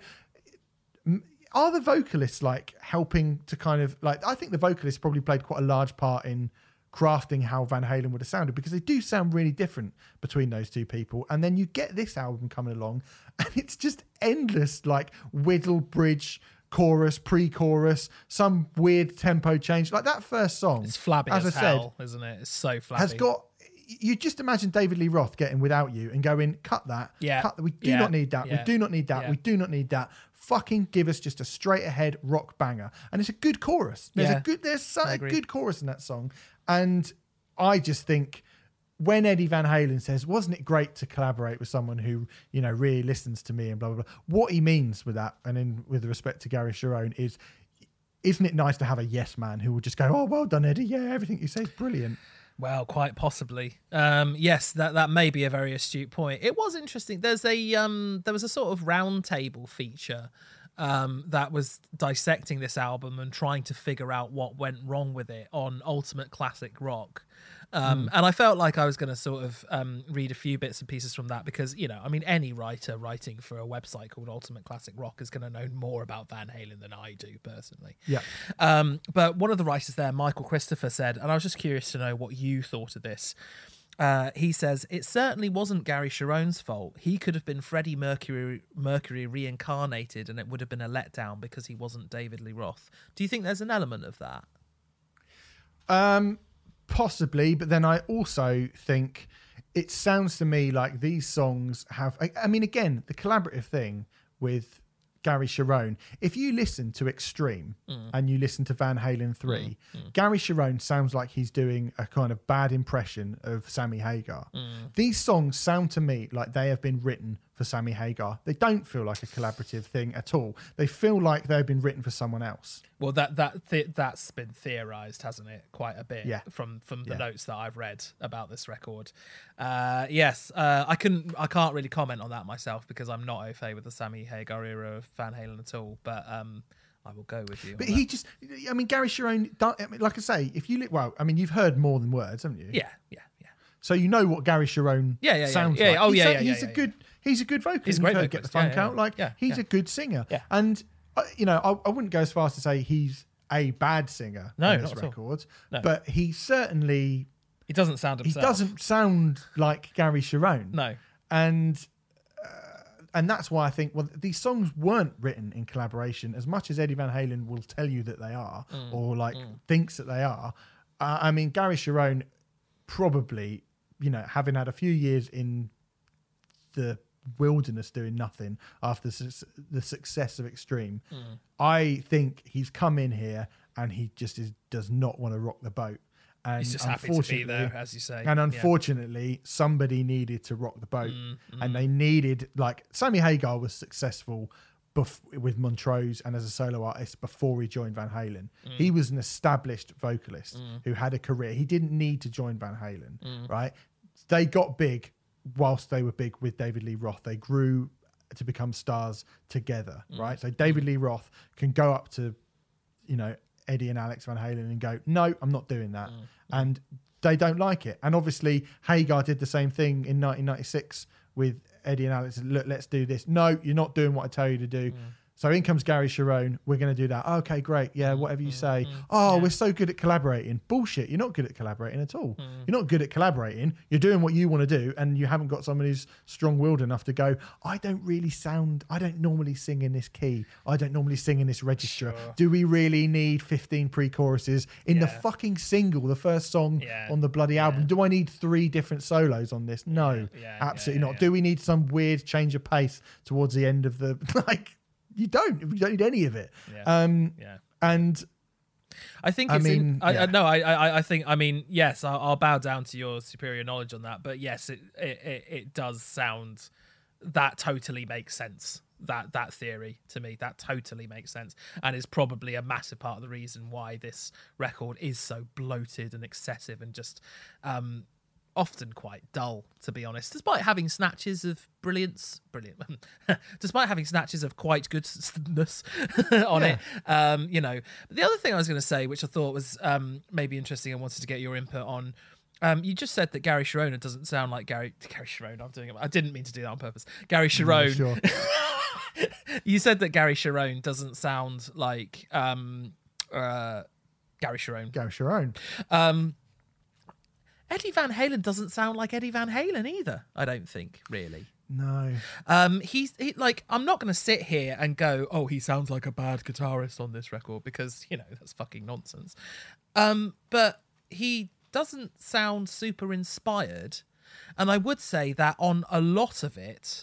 Speaker 1: are the vocalists like helping to kind of like, I think the vocalists probably played quite a large part in crafting how Van Halen would have sounded, because they do sound really different between those two people. And then you get this album coming along and it's just endless, like whittle bridge, chorus, pre-chorus, some weird tempo change. Like that first song,
Speaker 5: it's flabby as,
Speaker 1: as I
Speaker 5: hell,
Speaker 1: said,
Speaker 5: isn't it? It's so flabby.
Speaker 1: Has got, you just imagine David Lee Roth getting Without You and going, cut that,
Speaker 5: yeah,
Speaker 1: cut that. We do
Speaker 5: yeah.
Speaker 1: not need that.
Speaker 5: Yeah.
Speaker 1: We do not need that.
Speaker 5: Yeah.
Speaker 1: We do not need that. Fucking give us just a straight ahead rock banger. And it's a good chorus. There's
Speaker 5: Yeah.
Speaker 1: a good, there's so,
Speaker 5: I
Speaker 1: a
Speaker 5: agree.
Speaker 1: good chorus in that song. And I just think when Eddie Van Halen says, wasn't it great to collaborate with someone who, you know, really listens to me and blah, blah, blah. What he means with that, and in with respect to Gary Cherone, is, isn't it nice to have a yes man who will just go, oh, well done, Eddie. Yeah, everything you say is brilliant.
Speaker 5: Well, quite possibly. Um, yes, that, that may be a very astute point. It was interesting. There's a um, there was a sort of round table feature um, that was dissecting this album and trying to figure out what went wrong with it on Ultimate Classic Rock. Um, mm. And I felt like I was going to sort of um, read a few bits and pieces from that because, you know, I mean, any writer writing for a website called Ultimate Classic Rock is going to know more about Van Halen than I do personally.
Speaker 1: Yeah.
Speaker 5: Um, but one of the writers there, Michael Christopher, said, and I was just curious to know what you thought of this. Uh, he says, it certainly wasn't Gary Cherone's fault. He could have been Freddie Mercury, Mercury reincarnated, and it would have been a letdown because he wasn't David Lee Roth. Do you think there's an element of that?
Speaker 1: Um, possibly, but then I also think it sounds to me like these songs have, I, I mean, again, the collaborative thing with Gary Cherone, if you listen to Extreme mm. and you listen to Van Halen three, mm. Mm. Gary Cherone sounds like he's doing a kind of bad impression of Sammy Hagar. Mm. These songs sound to me like they have been written for Sammy Hagar. They don't feel like a collaborative thing at all. They feel like they've been written for someone else.
Speaker 5: Well, that that th- that's been theorized, hasn't it? Quite a bit.
Speaker 1: Yeah.
Speaker 5: From from the
Speaker 1: yeah.
Speaker 5: notes that I've read about this record. Uh, yes, uh, I couldn't. I can't really comment on that myself because I'm not au fait with the Sammy Hagar era of Van Halen at all. But um, I will go with you.
Speaker 1: But he that. just, I mean, Gary Cherone. I mean, like I say, if you li- well, I mean, you've heard More Than Words, haven't you?
Speaker 5: Yeah, yeah, yeah.
Speaker 1: So you know what Gary Cherone
Speaker 5: yeah, yeah,
Speaker 1: sounds
Speaker 5: yeah, yeah.
Speaker 1: like.
Speaker 5: Oh,
Speaker 1: he's
Speaker 5: yeah,
Speaker 1: a,
Speaker 5: yeah,
Speaker 1: He's
Speaker 5: yeah,
Speaker 1: a good.
Speaker 5: Yeah.
Speaker 1: He's a good vocalist.
Speaker 5: He's a great
Speaker 1: vocalist. Get the funk
Speaker 5: yeah, yeah,
Speaker 1: out. Like
Speaker 5: yeah,
Speaker 1: he's
Speaker 5: yeah.
Speaker 1: a good singer.
Speaker 5: Yeah.
Speaker 1: And uh, you know, I, I wouldn't go as far as to say he's a bad singer
Speaker 5: no,
Speaker 1: on this
Speaker 5: not
Speaker 1: record,
Speaker 5: no.
Speaker 1: but he certainly
Speaker 5: he doesn't sound himself.
Speaker 1: He doesn't sound like Gary Cherone.
Speaker 5: No,
Speaker 1: and uh, and that's why I think well these songs weren't written in collaboration as much as Eddie Van Halen will tell you that they are mm, or like mm. thinks that they are. Uh, I mean, Gary Cherone probably, you know, having had a few years in the wilderness doing nothing after the success of Extreme, mm. I think he's come in here and he just is, does not want to rock the boat. And
Speaker 5: he's just happy to be there, as you say.
Speaker 1: And unfortunately, yeah. somebody needed to rock the boat, mm, mm. and they needed, like, Sammy Hagar was successful bef- with Montrose and as a solo artist before he joined Van Halen. Mm. He was an established vocalist mm. who had a career. He didn't need to join Van Halen, mm. right? They got big whilst they were big with David Lee Roth. They grew to become stars together, mm. right? So David Lee Roth can go up to, you know, Eddie and Alex Van Halen and go, no, I'm not doing that. Mm. And they don't like it. And obviously Hagar did the same thing in nineteen ninety-six with Eddie and Alex. Look, let's do this. No, you're not doing what I tell you to do. Mm. So in comes Gary Cherone. We're going to do that. Okay, great. Yeah, whatever you say. Mm, oh, yeah. We're so good at collaborating. Bullshit. You're not good at collaborating at all. Mm. You're not good at collaborating. You're doing what you want to do, and you haven't got someone who's strong-willed enough to go, I don't really sound, I don't normally sing in this key. I don't normally sing in this register. Sure. Do we really need fifteen pre-choruses in yeah. the fucking single, the first song yeah. on the bloody album? Yeah. Do I need three different solos on this? No,
Speaker 5: yeah. Yeah,
Speaker 1: absolutely
Speaker 5: yeah,
Speaker 1: not.
Speaker 5: yeah.
Speaker 1: Do we need some weird change of pace towards the end of the, like... you don't. You don't need any of it.
Speaker 5: Yeah.
Speaker 1: Um,
Speaker 5: Yeah.
Speaker 1: And
Speaker 5: I think
Speaker 1: I
Speaker 5: it's in,
Speaker 1: mean,
Speaker 5: I,
Speaker 1: yeah.
Speaker 5: I, no, I, I, I think, I mean, yes, I'll, I'll bow down to your superior knowledge on that, but yes, it, it, it, it does sound, that totally makes sense. That, that theory to me, that totally makes sense. And is probably a massive part of the reason why this record is so bloated and excessive and just, um, often quite dull, to be honest, despite having snatches of brilliance, brilliant, despite having snatches of quite goodness on
Speaker 1: Yeah.
Speaker 5: it. Um, you know, the other thing I was going to say, which I thought was um, maybe interesting and wanted to get your input on, um, you just said that Gary Cherone doesn't sound like Gary, Gary Cherone, I'm doing it, I didn't mean to do that on purpose. Gary Cherone.
Speaker 1: Sure.
Speaker 5: You said that Gary Cherone doesn't sound like um, uh, Gary Cherone.
Speaker 1: Gary Cherone.
Speaker 5: Um, Eddie Van Halen doesn't sound like Eddie Van Halen either, I don't think, really.
Speaker 1: No.
Speaker 5: Um, he's he, like, I'm not going to sit here and go, oh, he sounds like a bad guitarist on this record, because, you know, that's fucking nonsense. Um, but he doesn't sound super inspired. And I would say that on a lot of it,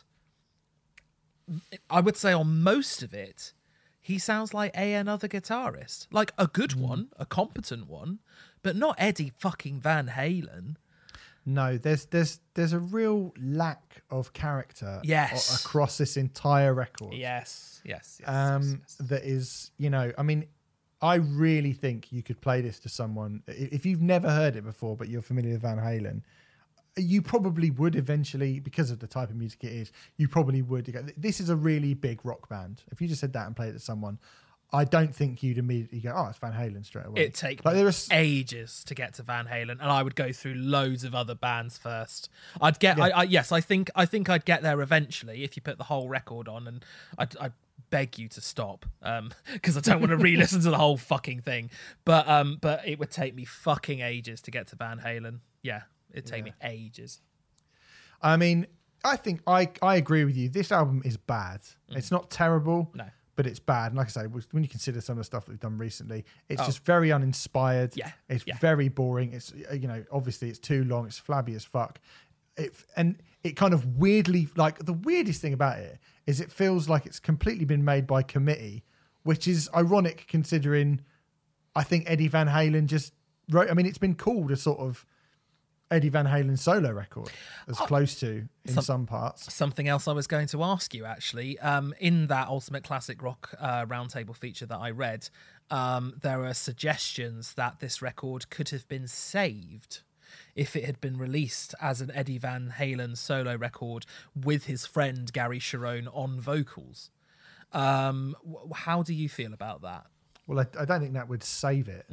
Speaker 5: I would say on most of it, he sounds like a another guitarist. Like a good
Speaker 1: Mm.
Speaker 5: one, a competent one, but not Eddie fucking Van Halen.
Speaker 1: No, there's there's there's a real lack of character
Speaker 5: Yes.
Speaker 1: a- across this entire record.
Speaker 5: Yes, yes, yes.
Speaker 1: um,
Speaker 5: yes, yes.
Speaker 1: that is, you know, I mean, I really think you could play this to someone i- if you've never heard it before, but you're familiar with Van Halen. You probably would eventually, because of the type of music it is, you probably would go, this is a really big rock band. If you just said that and played it to someone, I don't think you'd immediately go, oh, it's Van Halen straight away.
Speaker 5: It'd take
Speaker 1: like
Speaker 5: me
Speaker 1: there is
Speaker 5: ages to get to Van Halen, and I would go through loads of other bands first. I'd get,
Speaker 1: Yeah.
Speaker 5: I, I, yes, I think, I think I'd get there eventually if you put the whole record on, and I'd, I'd beg you to stop, um, because I don't want to re-listen to the whole fucking thing. But, um, but it would take me fucking ages to get to Van Halen. Yeah, it'd take me ages.
Speaker 1: I mean, I think I, I agree with you. This album is bad. It's not terrible,
Speaker 5: No.
Speaker 1: but it's bad. And like I say, when you consider some of the stuff that we've done recently, it's
Speaker 5: Oh.
Speaker 1: just very uninspired.
Speaker 5: Yeah,
Speaker 1: It's
Speaker 5: yeah.
Speaker 1: very boring. It's, you know, obviously it's too long. It's flabby as fuck. It, and it kind of weirdly, like the weirdest thing about it is it feels like it's completely been made by committee, which is ironic considering I think Eddie Van Halen just wrote, I mean, it's been called a sort of Eddie Van Halen solo record, as close to in
Speaker 5: some-
Speaker 1: some parts.
Speaker 5: Something else I was going to ask you, actually. Um, in that Ultimate Classic Rock uh, roundtable feature that I read, um, there are suggestions that this record could have been saved if it had been released as an Eddie Van Halen solo record with his friend Gary Cherone on vocals. Um, wh- how do you feel about that?
Speaker 1: Well, I, I don't think that would save it.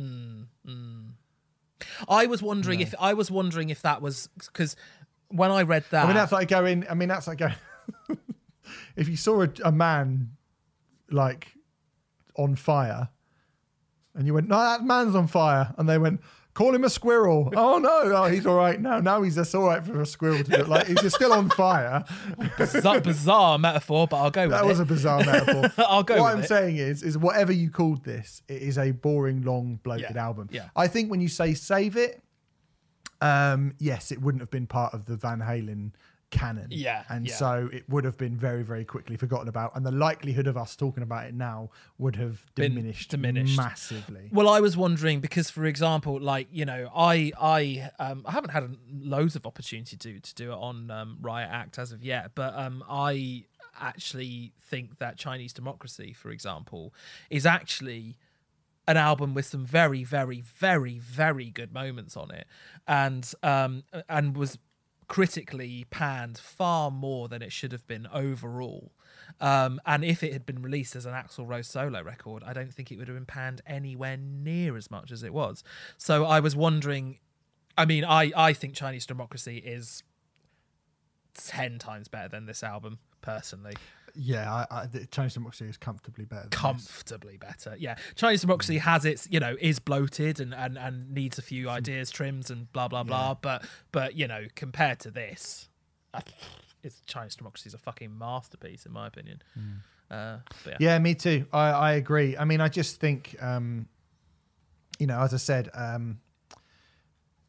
Speaker 5: I was wondering if I was wondering if that was because when I read that,
Speaker 1: I mean, that's like going. I mean, that's like going. If you saw a, a man like on fire, and you went, "No, that man's on fire," and they went, "Call him a squirrel." Oh no, oh, he's all right now. Now he's just all right for a squirrel to do. Like he's just still on fire.
Speaker 5: bizarre, bizarre metaphor, but I'll go with
Speaker 1: That
Speaker 5: it.
Speaker 1: was a bizarre metaphor.
Speaker 5: I'll go
Speaker 1: What
Speaker 5: with
Speaker 1: I'm
Speaker 5: it.
Speaker 1: saying is, is whatever you called this, it is a boring, long, bloated
Speaker 5: Yeah,
Speaker 1: album.
Speaker 5: yeah.
Speaker 1: I think when you say save it, um, yes, it wouldn't have been part of the Van Halen canon.
Speaker 5: Yeah,
Speaker 1: and
Speaker 5: yeah.
Speaker 1: so it would have been very, very quickly forgotten about, and the likelihood of us talking about it now would have
Speaker 5: Been
Speaker 1: diminished,
Speaker 5: diminished.
Speaker 1: massively.
Speaker 5: Well, I was wondering because, for example, like you know, I I um I haven't had loads of opportunity to to do it on um, Riot Act as of yet, but um I actually think that Chinese Democracy, for example, is actually an album with some very, very, very, very good moments on it, and um and was critically panned far more than it should have been overall. Um, and if it had been released as an Axl Rose solo record, I don't think it would have been panned anywhere near as much as it was. So I was wondering, I mean, I, I think Chinese Democracy is ten times better than this album, personally.
Speaker 1: Yeah, I, I, the Chinese Democracy is comfortably better. Than this.
Speaker 5: Comfortably better. Yeah. Chinese Democracy has its, you know, is bloated and, and, and needs a few ideas trimmed and blah, blah, blah. But, but you know, compared to this, I- it's Chinese Democracy is a fucking masterpiece, in my opinion. Uh, but yeah.
Speaker 1: Yeah, me too. I, I agree. I mean, I just think, um, you know, as I said, um,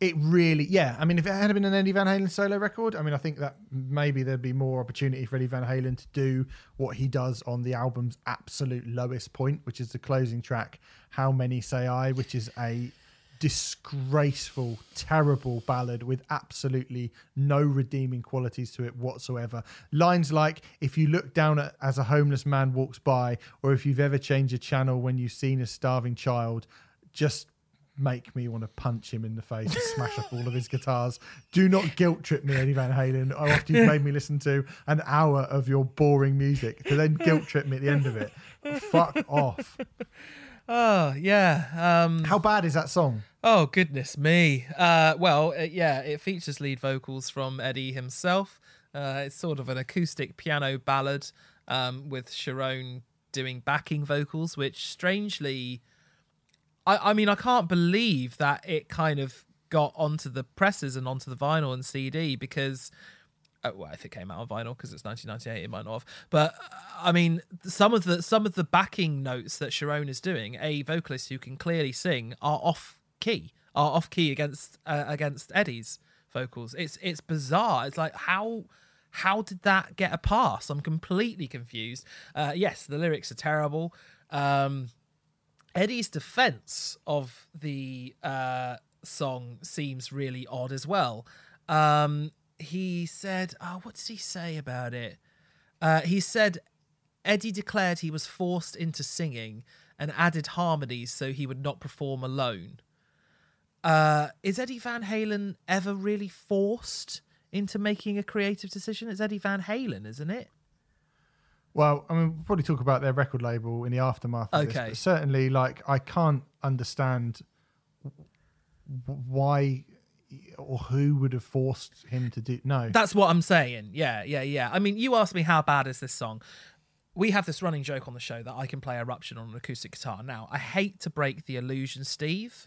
Speaker 1: it really, yeah. I mean, if it had been an Eddie Van Halen solo record, I mean, I think that maybe there'd be more opportunity for Eddie Van Halen to do what he does on the album's absolute lowest point, which is the closing track, How Many Say I, which is a disgraceful, terrible ballad with absolutely no redeeming qualities to it whatsoever. Lines like, if you look down at as a homeless man walks by, or if you've ever changed a channel when you've seen a starving child, just make me want to punch him in the face and smash up all of his guitars. Do not guilt trip me, Eddie Van Halen. I often you've made me listen to an hour of your boring music to then guilt trip me at the end of it. Fuck off.
Speaker 5: Oh, yeah. Um,
Speaker 1: How bad is that song?
Speaker 5: Oh, goodness me. Uh, well, uh, yeah, it features lead vocals from Eddie himself. Uh, it's sort of an acoustic piano ballad um, with Sharon doing backing vocals, which strangely... I, I mean, I can't believe that it kind of got onto the presses and onto the vinyl and C D because, uh, well, if it came out on vinyl because it's nineteen ninety-eight, it might not have. But uh, I mean, some of the some of the backing notes that Sharon is doing, a vocalist who can clearly sing, are off key, are off key against uh, against Eddie's vocals. It's it's bizarre. It's like how. How did that get a pass? I'm completely confused. Uh, yes, the lyrics are terrible. Um, Eddie's defense of the uh, song seems really odd as well. Um, he said, oh, what did he say about it? Uh, he said, Eddie declared he was forced into singing and added harmonies so he would not perform alone. Uh, is Eddie Van Halen ever really forced into making a creative decision? It's Eddie Van Halen, isn't it?
Speaker 1: Well, I mean, we'll probably talk about their record label in the aftermath of
Speaker 5: Okay.
Speaker 1: this, but certainly, like, I can't understand why or who would have forced him to do... No.
Speaker 5: That's what I'm saying. Yeah, yeah, yeah. I mean, you asked me how bad is this song. We have this running joke on the show that I can play Eruption on an acoustic guitar. Now, I hate to break the illusion, Steve,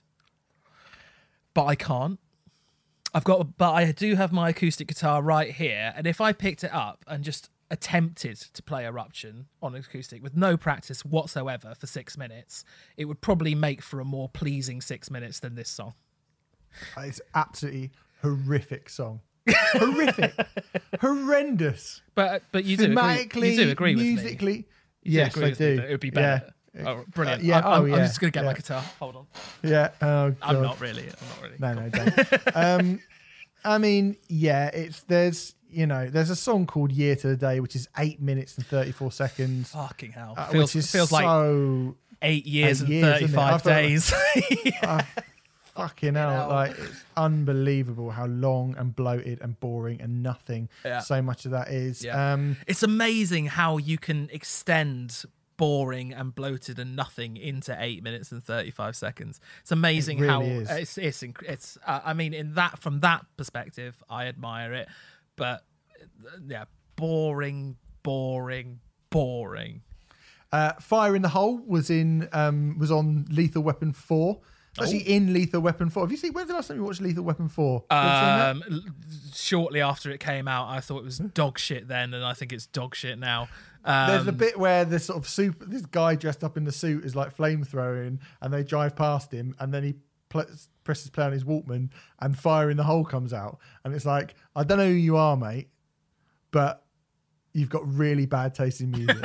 Speaker 5: but I can't. I've got, but I do have my acoustic guitar right here, and if I picked it up and just attempted to play Eruption on acoustic with no practice whatsoever for six minutes, it would probably make for a more pleasing six minutes than this song.
Speaker 1: It's absolutely horrific song. Horrific. Horrendous.
Speaker 5: But but you do agree,
Speaker 1: Thematically,
Speaker 5: you do agree with me.
Speaker 1: musically.
Speaker 5: You do
Speaker 1: Yes,
Speaker 5: agree
Speaker 1: I
Speaker 5: with me
Speaker 1: do.
Speaker 5: that it would be better.
Speaker 1: Yeah.
Speaker 5: Oh, brilliant.
Speaker 1: Uh, yeah,
Speaker 5: I'm,
Speaker 1: oh,
Speaker 5: I'm, I'm
Speaker 1: yeah,
Speaker 5: just going to get
Speaker 1: yeah.
Speaker 5: my guitar. Hold on.
Speaker 1: Yeah. Oh, God.
Speaker 5: I'm not really. I'm not really.
Speaker 1: No, no, don't. um, I mean, yeah, it's there's you know there's a song called "Year to the Day" which is eight minutes and thirty-four seconds,
Speaker 5: Fucking hell.
Speaker 1: uh,
Speaker 5: feels
Speaker 1: which is
Speaker 5: feels like
Speaker 1: so
Speaker 5: eight years
Speaker 1: eight
Speaker 5: and
Speaker 1: years, isn't it?
Speaker 5: thirty-five
Speaker 1: I thought-
Speaker 5: days.
Speaker 1: uh, fucking hell,
Speaker 5: hell.
Speaker 1: like it's unbelievable how long and bloated and boring and nothing
Speaker 5: Yeah.
Speaker 1: so much of that is.
Speaker 5: Yeah.
Speaker 1: Um,
Speaker 5: It's amazing how you can extend boring and bloated and nothing into eight minutes and thirty-five seconds. It's amazing
Speaker 1: It
Speaker 5: how
Speaker 1: really is.
Speaker 5: it's it's inc- it's. Uh, I mean, in that from that perspective, I admire it, but uh, yeah, boring, boring, boring.
Speaker 1: uh, Fire in the Hole was in um, was on Lethal Weapon four. It's Actually, in Lethal Weapon four. Have you seen? When's the last time you watched Lethal Weapon four? You ever seen that?
Speaker 5: Um, l- shortly after it came out, I thought it was dog shit then, and I think it's dog shit now. Um,
Speaker 1: There's a bit where this sort of super, this guy dressed up in the suit is like flamethrowing, and they drive past him, and then he pl- presses play on his Walkman, and Fire in the Hole comes out, and it's like, I don't know who you are, mate, but you've got really bad taste in music.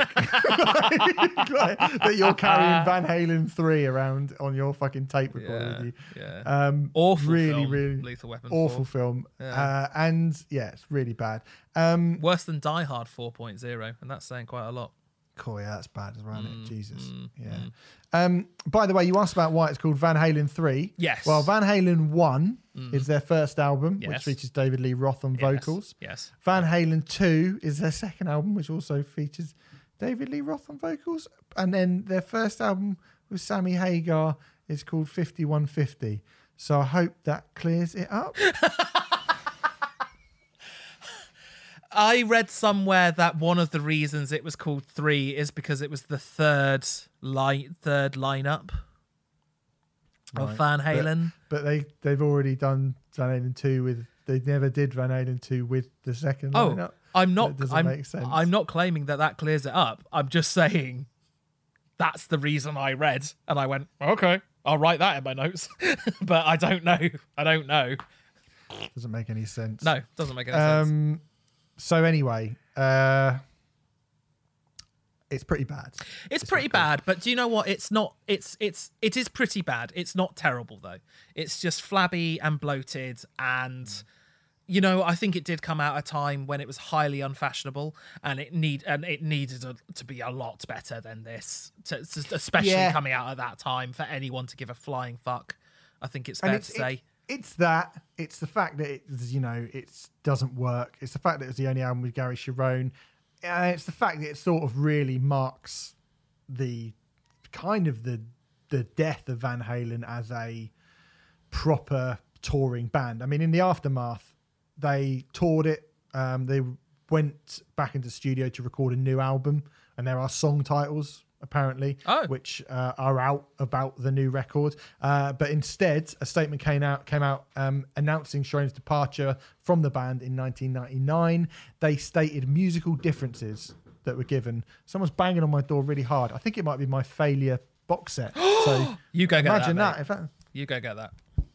Speaker 1: Like, that you're carrying Van Halen three around on your fucking tape recorder
Speaker 5: Yeah,
Speaker 1: with you.
Speaker 5: yeah.
Speaker 1: Um,
Speaker 5: Awful
Speaker 1: really,
Speaker 5: film,
Speaker 1: really
Speaker 5: Lethal Weapon
Speaker 1: awful
Speaker 5: four.
Speaker 1: film,
Speaker 5: Yeah.
Speaker 1: uh, and yeah, it's really bad. Um,
Speaker 5: Worse than Die Hard four point oh, and that's saying quite a lot.
Speaker 1: Cool, yeah, that's bad as well, isn't
Speaker 5: Mm,
Speaker 1: it? Jesus. yeah. Um, by the way, you asked about why it's called Van Halen three.
Speaker 5: Yes.
Speaker 1: Well, Van Halen one is their first album, which
Speaker 5: Yes.
Speaker 1: features David Lee Roth on
Speaker 5: Yes,
Speaker 1: vocals.
Speaker 5: Yes.
Speaker 1: Van Halen two is their second album, which also features David Lee Roth on vocals. And then their first album with Sammy Hagar is called fifty-one fifty. So I hope that clears it up.
Speaker 5: I read somewhere that one of the reasons it was called three is because it was the third line, third lineup of
Speaker 1: Right.
Speaker 5: Van
Speaker 1: But-
Speaker 5: Halen.
Speaker 1: But they, they've already done Van Halen two with... They never did Van Halen two with the second
Speaker 5: Oh,
Speaker 1: lineup.
Speaker 5: I'm
Speaker 1: So
Speaker 5: not.
Speaker 1: it doesn't
Speaker 5: I'm,
Speaker 1: make sense.
Speaker 5: I'm not claiming that that clears it up. I'm just saying that's the reason I read, and I went, okay, I'll write that in my notes, but I don't know. I don't know.
Speaker 1: Doesn't make any sense.
Speaker 5: No, doesn't make any sense.
Speaker 1: Um. So anyway, uh, it's pretty bad.
Speaker 5: It's pretty bad, but do you know what? It's not. It's it's it is pretty bad. It's not terrible though. It's just flabby and bloated, and you know, I think it did come out at a time when it was highly unfashionable, and it need and it needed a, to be a lot better than this, to, to- especially
Speaker 1: Yeah.
Speaker 5: coming out at that time for anyone to give a flying fuck. I think it's
Speaker 1: And
Speaker 5: fair
Speaker 1: it's,
Speaker 5: to say.
Speaker 1: it- it's that. It's the fact that it, you know, it doesn't work. It's the fact that it was the only album with Gary Cherone. And it's the fact that it sort of really marks the kind of the the death of Van Halen as a proper touring band. I mean, in the aftermath, they toured it. Um, they went back into the studio to record a new album, and there are song titles apparently,
Speaker 5: Oh.
Speaker 1: which uh, are out about the new record. Uh, but instead, a statement came out came out um, announcing Cherone's departure from the band in nineteen ninety-nine. They stated musical differences that were given. Someone's banging on my door really hard. I think it might be my Failure box set. So
Speaker 5: You go get
Speaker 1: imagine
Speaker 5: that.
Speaker 1: that.
Speaker 5: mate.
Speaker 1: If that
Speaker 5: You go get that.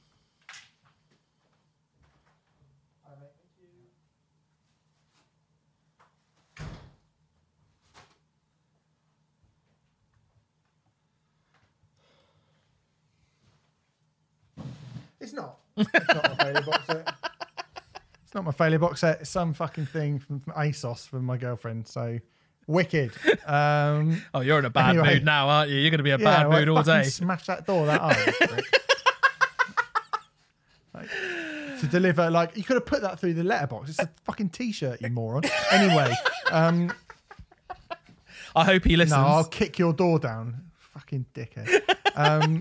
Speaker 1: It's not. It's not my Failure box set. It's not my Failure box set. It's some fucking thing from, from ASOS from my girlfriend. So wicked. Um,
Speaker 5: Oh, you're in a bad
Speaker 1: Anyway.
Speaker 5: mood now, aren't you? You're going to be a
Speaker 1: yeah,
Speaker 5: bad
Speaker 1: well,
Speaker 5: mood all
Speaker 1: fucking
Speaker 5: day.
Speaker 1: Smash that door that hard. Like, to deliver, like, you could have put that through the letterbox. It's a fucking t-shirt, you moron. Anyway, um,
Speaker 5: I hope he listens.
Speaker 1: no, I'll kick your door down. Fucking dickhead. Um,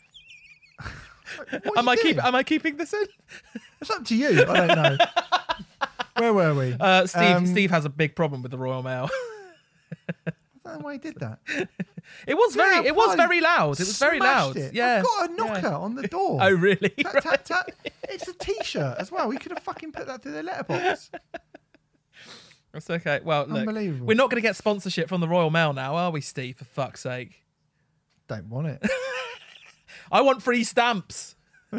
Speaker 1: what
Speaker 5: am
Speaker 1: are
Speaker 5: I
Speaker 1: you
Speaker 5: keep?
Speaker 1: doing?
Speaker 5: Am I keeping this in?
Speaker 1: It's up to you. I don't know. Where were we?
Speaker 5: Uh, Steve.
Speaker 1: Um,
Speaker 5: Steve has a big problem with the Royal Mail.
Speaker 1: I don't know why he did that.
Speaker 5: It was
Speaker 1: Yeah,
Speaker 5: very. It was
Speaker 1: I
Speaker 5: very loud. It was very
Speaker 1: smashed
Speaker 5: loud.
Speaker 1: it.
Speaker 5: Yeah.
Speaker 1: I've got a knocker on the door.
Speaker 5: Oh really?
Speaker 1: Tap, tap, tap. It's a t-shirt as well. We could have fucking put that through the letterbox.
Speaker 5: That's okay. Well, look,
Speaker 1: Unbelievable.
Speaker 5: we're not going to get sponsorship from the Royal Mail now, are we, Steve? For fuck's sake!
Speaker 1: Don't want it.
Speaker 5: I want free stamps.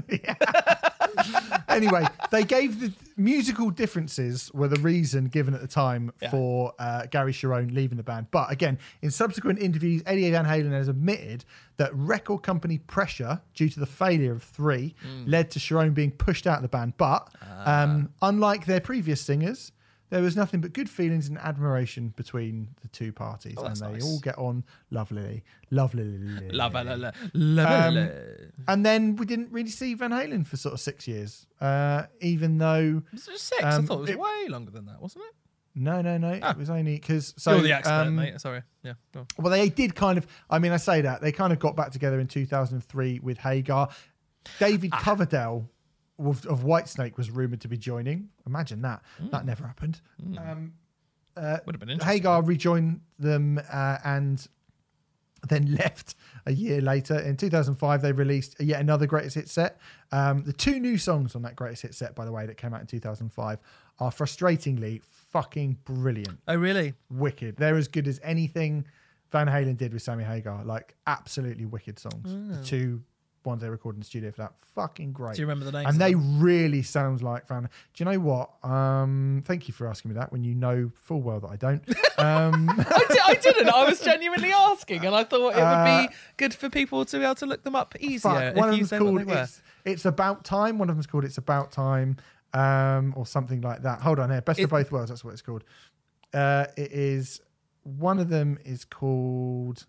Speaker 1: Anyway, they gave the musical differences were the reason given at the time
Speaker 5: Yeah.
Speaker 1: for uh, Gary Cherone leaving the band. But again, in subsequent interviews, Eddie Van Halen has admitted that record company pressure due to the failure of Three led to Cherone being pushed out of the band. But um, unlike their previous singers, there was nothing but good feelings and admiration between the two parties, and
Speaker 5: that's
Speaker 1: they
Speaker 5: nice.
Speaker 1: all get on lovely, lovely.
Speaker 5: Love, love, love, love,
Speaker 1: Um,
Speaker 5: love.
Speaker 1: And then we didn't really see Van Halen for sort of six years, uh, even though
Speaker 5: Was it six?
Speaker 1: um,
Speaker 5: I thought it was
Speaker 1: it-
Speaker 5: way longer than that, wasn't it?
Speaker 1: no, no, no,
Speaker 5: Ah.
Speaker 1: it was only because so
Speaker 5: You're the expert,
Speaker 1: um,
Speaker 5: mate. Sorry. Yeah. Go on.
Speaker 1: well, they did kind of. I mean, I say that they kind of got back together in two thousand three with Hagar. David
Speaker 5: Ah.
Speaker 1: Coverdale of, of Whitesnake was rumored to be joining. Imagine that.
Speaker 5: Hmm.
Speaker 1: That never happened. Um,
Speaker 5: Would have been interesting.
Speaker 1: Hagar rejoined them uh, and then left a year later. In two thousand five, they released yet another greatest hit set. Um, the two new songs on that greatest hit set, by the way, that came out in two thousand five are frustratingly fucking brilliant.
Speaker 5: Oh really?
Speaker 1: Wicked. They're as good as anything Van Halen did with Sammy Hagar. Like, absolutely wicked songs. The two ones they recorded in the studio for that. Fucking great.
Speaker 5: Do you remember the names?
Speaker 1: And
Speaker 5: of
Speaker 1: they
Speaker 5: them?
Speaker 1: really sound like Van. Do you know what? Um, thank you for asking me that when you know full well that I don't. Um,
Speaker 5: I, di- I didn't. I was genuinely asking, and I thought it would
Speaker 1: Uh,
Speaker 5: be good for people to be able to look them up easier
Speaker 1: fuck, one
Speaker 5: if
Speaker 1: of
Speaker 5: you
Speaker 1: them's
Speaker 5: said what
Speaker 1: called
Speaker 5: they were.
Speaker 1: it's, it's About Time. One of them's called It's About Time, um, or something like that. Hold on here. Best
Speaker 5: It-
Speaker 1: of Both Worlds. That's what it's called. Uh, it is. One of them is called.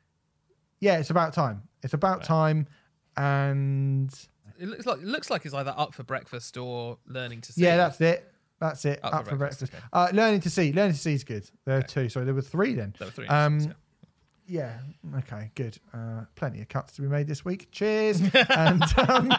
Speaker 1: Yeah, It's About Time. It's About Time, and
Speaker 5: It looks like it looks like it's either Up for Breakfast or Learning to Sing.
Speaker 1: yeah, that's it. That's it.
Speaker 5: Up
Speaker 1: Up,
Speaker 5: for
Speaker 1: for
Speaker 5: Breakfast,
Speaker 1: breakfast.
Speaker 5: okay.
Speaker 1: Uh, Learning to See. Learning to See is good. There are two. Sorry, there were three then.
Speaker 5: There were three.
Speaker 1: Um,
Speaker 5: episodes,
Speaker 1: Yeah. Okay. Good. Uh, plenty of cuts to be made this week. Cheers. and um,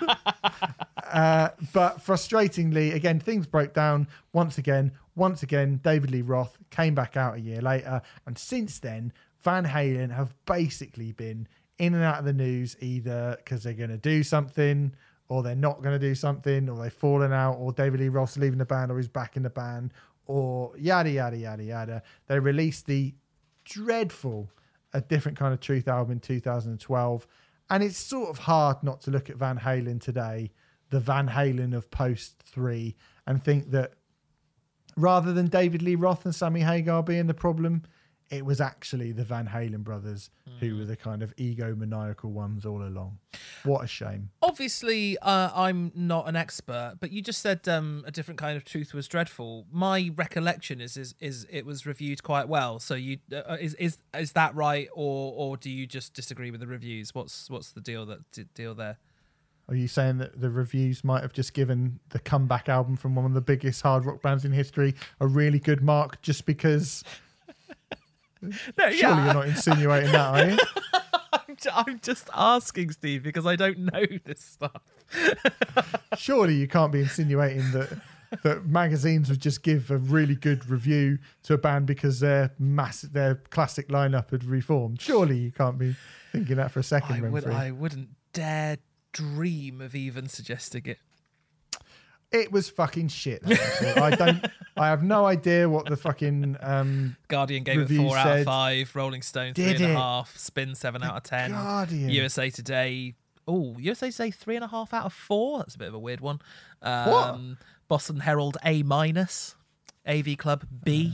Speaker 1: uh, but frustratingly, again, things broke down once again. Once again, David Lee Roth came back out a year later, and since then, Van Halen have basically been in and out of the news either because they're going to do something, or they're not going to do something, or they've fallen out, or David Lee Roth's leaving the band, or he's back in the band, or yada yada yada yada. They released the dreadful A Different Kind of Truth album in two thousand twelve, And it's sort of hard not to look at Van Halen today, the Van Halen of post three, and think that rather than David Lee Roth and Sammy Hagar being the problem, it was actually the Van Halen brothers mm. who were the kind of egomaniacal ones all along. What a shame.
Speaker 5: Obviously, uh, I'm not an expert, but you just said um, a different kind of truth was dreadful. My recollection is is, is it was reviewed quite well. So you uh, is is is that right, or or do you just disagree with the reviews? What's what's the deal that deal there?
Speaker 1: Are you saying that the reviews might have just given the comeback album from one of the biggest hard rock bands in history a really good mark just because?
Speaker 5: No,
Speaker 1: Surely
Speaker 5: yeah.
Speaker 1: you're not insinuating that, are you?
Speaker 5: I'm, j- I'm just asking, Steve, because I don't know this stuff.
Speaker 1: Surely you can't be insinuating that that magazines would just give a really good review to a band because their mass their classic lineup had reformed. Surely you can't be thinking that for a second.
Speaker 5: I, would,
Speaker 1: Renfrew.
Speaker 5: I wouldn't dare dream of even suggesting it.
Speaker 1: It was fucking shit. I don't. I have no idea what the fucking um,
Speaker 5: Guardian gave it
Speaker 1: review
Speaker 5: four out
Speaker 1: said.
Speaker 5: of five. Rolling Stone three
Speaker 1: Did
Speaker 5: and a
Speaker 1: it?
Speaker 5: half. Spin seven out of ten.
Speaker 1: Guardian.
Speaker 5: U S A Today. Oh, U S A Today three and a half out of four. That's a bit of a weird one. Um,
Speaker 1: What?
Speaker 5: Boston Herald A minus. A V Club B.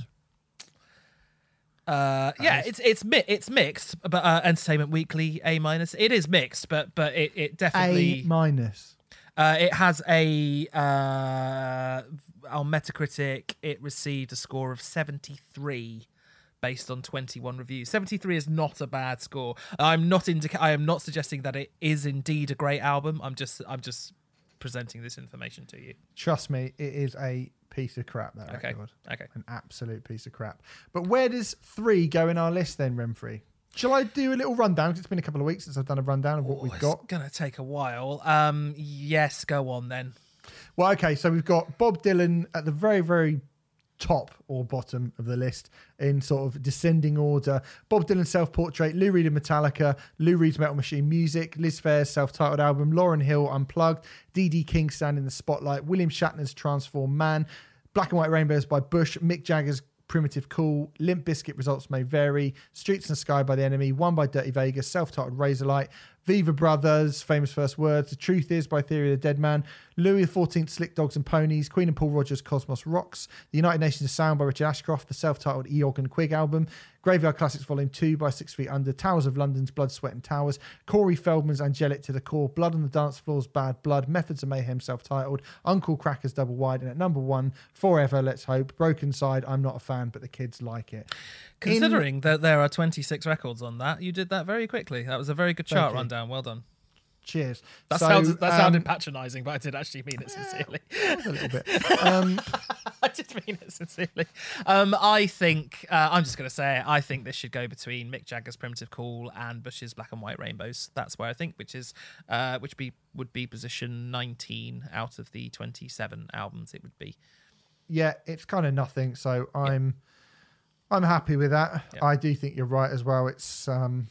Speaker 5: Uh, yeah, it's it's mi- it's mixed, but uh, Entertainment Weekly A minus. It is mixed, but but it, it definitely
Speaker 1: A minus.
Speaker 5: Uh, it has a uh, on Metacritic. It received a score of seventy-three, based on twenty-one reviews. seventy-three is not a bad score. I'm not indica- I am not suggesting that it is indeed a great album. I'm just I'm just presenting this information to you.
Speaker 1: Trust me, it is a piece of crap. That
Speaker 5: Okay.
Speaker 1: record.
Speaker 5: Okay.
Speaker 1: An absolute piece of crap. But where does three go in our list then, Renfrey? Shall I do a little rundown? Because it's been a couple of weeks since I've done a rundown of what
Speaker 5: Oh,
Speaker 1: we've
Speaker 5: it's
Speaker 1: got.
Speaker 5: gonna take a while. Um, yes, go on then.
Speaker 1: Well, okay, so we've got Bob Dylan at the very, very top or bottom of the list in sort of descending order. Bob Dylan's self-portrait, Lou Reed and Metallica, Lou Reed's Metal Machine Music, Liz Phair's self-titled album, Lauryn Hill Unplugged, D D King Stand in the Spotlight, William Shatner's Transform Man, Black and White Rainbows by Bush, Mick Jagger's Primitive Cool, Limp Bizkit Results May Vary, Streets and Sky by The Enemy, One by Dirty Vegas, self-titled Razorlight, Viva Brothers, Famous First Words, The Truth Is by Theory of the Dead Man, Louis the fourteenth, Slick Dogs and Ponies, Queen and Paul Rogers, Cosmos Rocks, The United Nations of Sound by Richard Ashcroft, the self-titled Eog and Quig album, Graveyard Classics Volume two by Six Feet Under, Towers of London's Blood, Sweat and Towers, Corey Feldman's Angelic to the Core, Blood on the Dance Floor's Bad Blood, Methods of Mayhem self-titled, Uncle Cracker's Double Wide, and at number one, Forever, Let's Hope, Broken Side, I'm Not a Fan, but the kids like it.
Speaker 5: Considering In... that there are twenty-six records on that, you did that very quickly. That was a very good chart
Speaker 1: you.
Speaker 5: rundown. Well done.
Speaker 1: Cheers.
Speaker 5: That
Speaker 1: so,
Speaker 5: sounds that
Speaker 1: um,
Speaker 5: sounded patronising, but I did actually mean it sincerely.
Speaker 1: a little bit. Um,
Speaker 5: I did mean it sincerely. Um, I think uh, I'm just going to say it. I think this should go between Mick Jagger's Primitive Cool and Bush's Black and White Rainbows. That's where I think, which is uh, which be would be position nineteen out of the twenty-seven albums. It would be.
Speaker 1: Yeah, it's kind of nothing. So I'm I'm happy with that.
Speaker 5: Yep.
Speaker 1: I do think you're right as well. It's um.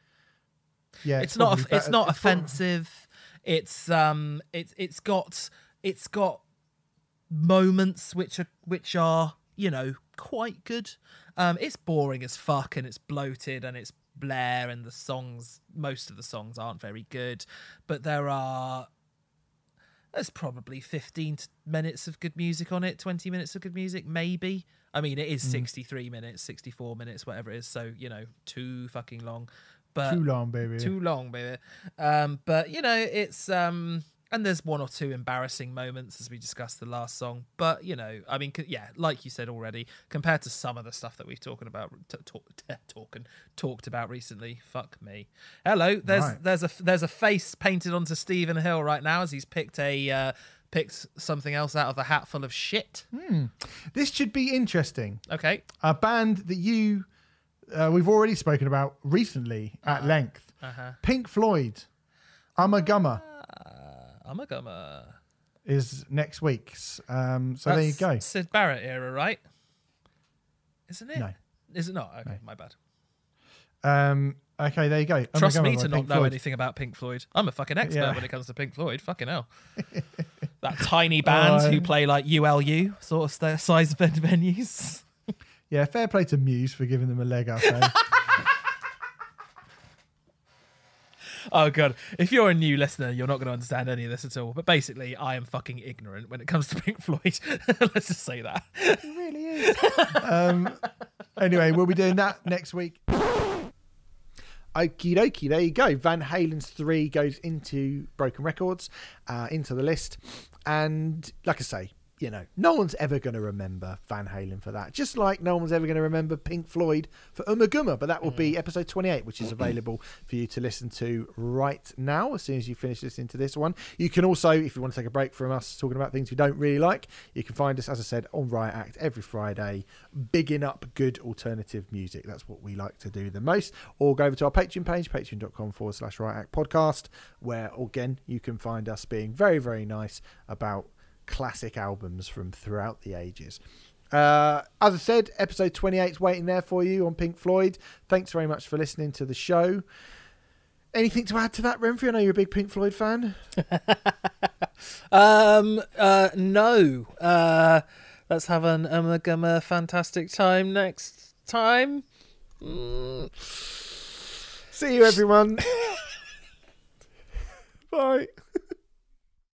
Speaker 1: Yeah,
Speaker 5: it's, it's not.
Speaker 1: better.
Speaker 5: It's not
Speaker 1: it's
Speaker 5: offensive. Probably... It's um. It's it's got it's got moments which are which are you know quite good. Um, it's boring as fuck and it's bloated and it's Blair and the songs. Most of the songs aren't very good, but there are. There's probably fifteen minutes of good music on it. twenty minutes of good music, maybe. I mean, it is mm. sixty-three minutes, sixty-four minutes, whatever it is. So you know, too fucking long. But
Speaker 1: too long, baby.
Speaker 5: Too long, baby. Um, but you know, it's um, and there's one or two embarrassing moments as we discussed the last song. But you know, I mean, yeah, like you said already, compared to some of the stuff that we've talking about, t- talk, t- talking, talked about recently. Fuck me. Hello, there's
Speaker 1: right.
Speaker 5: there's a there's a face painted onto Stephen Hill right now as he's picked a uh, picked something else out of the hat full of shit.
Speaker 1: Hmm. This should be interesting.
Speaker 5: Okay,
Speaker 1: a band that you. Uh, we've already spoken about recently at
Speaker 5: uh-huh.
Speaker 1: length.
Speaker 5: Uh-huh.
Speaker 1: Pink Floyd, Ummagumma,
Speaker 5: uh, Ummagumma
Speaker 1: is next week's. Um, so
Speaker 5: That's
Speaker 1: there you go.
Speaker 5: Syd Barrett era, right? Isn't it?
Speaker 1: No.
Speaker 5: Is it not? Okay,
Speaker 1: No.
Speaker 5: my bad.
Speaker 1: Um, okay, there you go.
Speaker 5: Trust
Speaker 1: Ummagumma
Speaker 5: me
Speaker 1: by
Speaker 5: to not
Speaker 1: Pink
Speaker 5: know
Speaker 1: Floyd.
Speaker 5: anything about Pink Floyd. I'm a fucking expert
Speaker 1: Yeah.
Speaker 5: when it comes to Pink Floyd. Fucking hell. That tiny band
Speaker 1: Oh,
Speaker 5: who
Speaker 1: I-
Speaker 5: play like U L U sort of st- size ven- venues.
Speaker 1: Yeah, fair play to Muse for giving them a leg up. Eh?
Speaker 5: Oh god, if you're a new listener, you're not going to understand any of this at all. But basically, I am fucking ignorant when it comes to Pink Floyd. Let's just say that.
Speaker 1: It really is. um, anyway, we'll be doing that next week. Okie dokie, there you go. Van Halen's three goes into Broken Records, uh, into the list. And like I say, you know, no one's ever going to remember Van Halen for that. Just like no one's ever going to remember Pink Floyd for Ummagumma. But that will be episode twenty-eight, which is available for you to listen to right now as soon as you finish listening to this one. You can also, if you want to take a break from us talking about things we don't really like, you can find us, as I said, on Riot Act every Friday, bigging up good alternative music. That's what we like to do the most. Or go over to our Patreon page, patreon.com forward slash Riot Act podcast, where, again, you can find us being very, very nice about classic albums from throughout the ages. Uh, as I said, episode twenty-eight is waiting there for you on Pink Floyd. Thanks very much for listening to the show. Anything to add to that, Renfrew? I know you're a big Pink Floyd fan.
Speaker 6: um, uh, no. Uh, let's have an Ummagumma fantastic time next time. Mm.
Speaker 1: See you, everyone. Bye.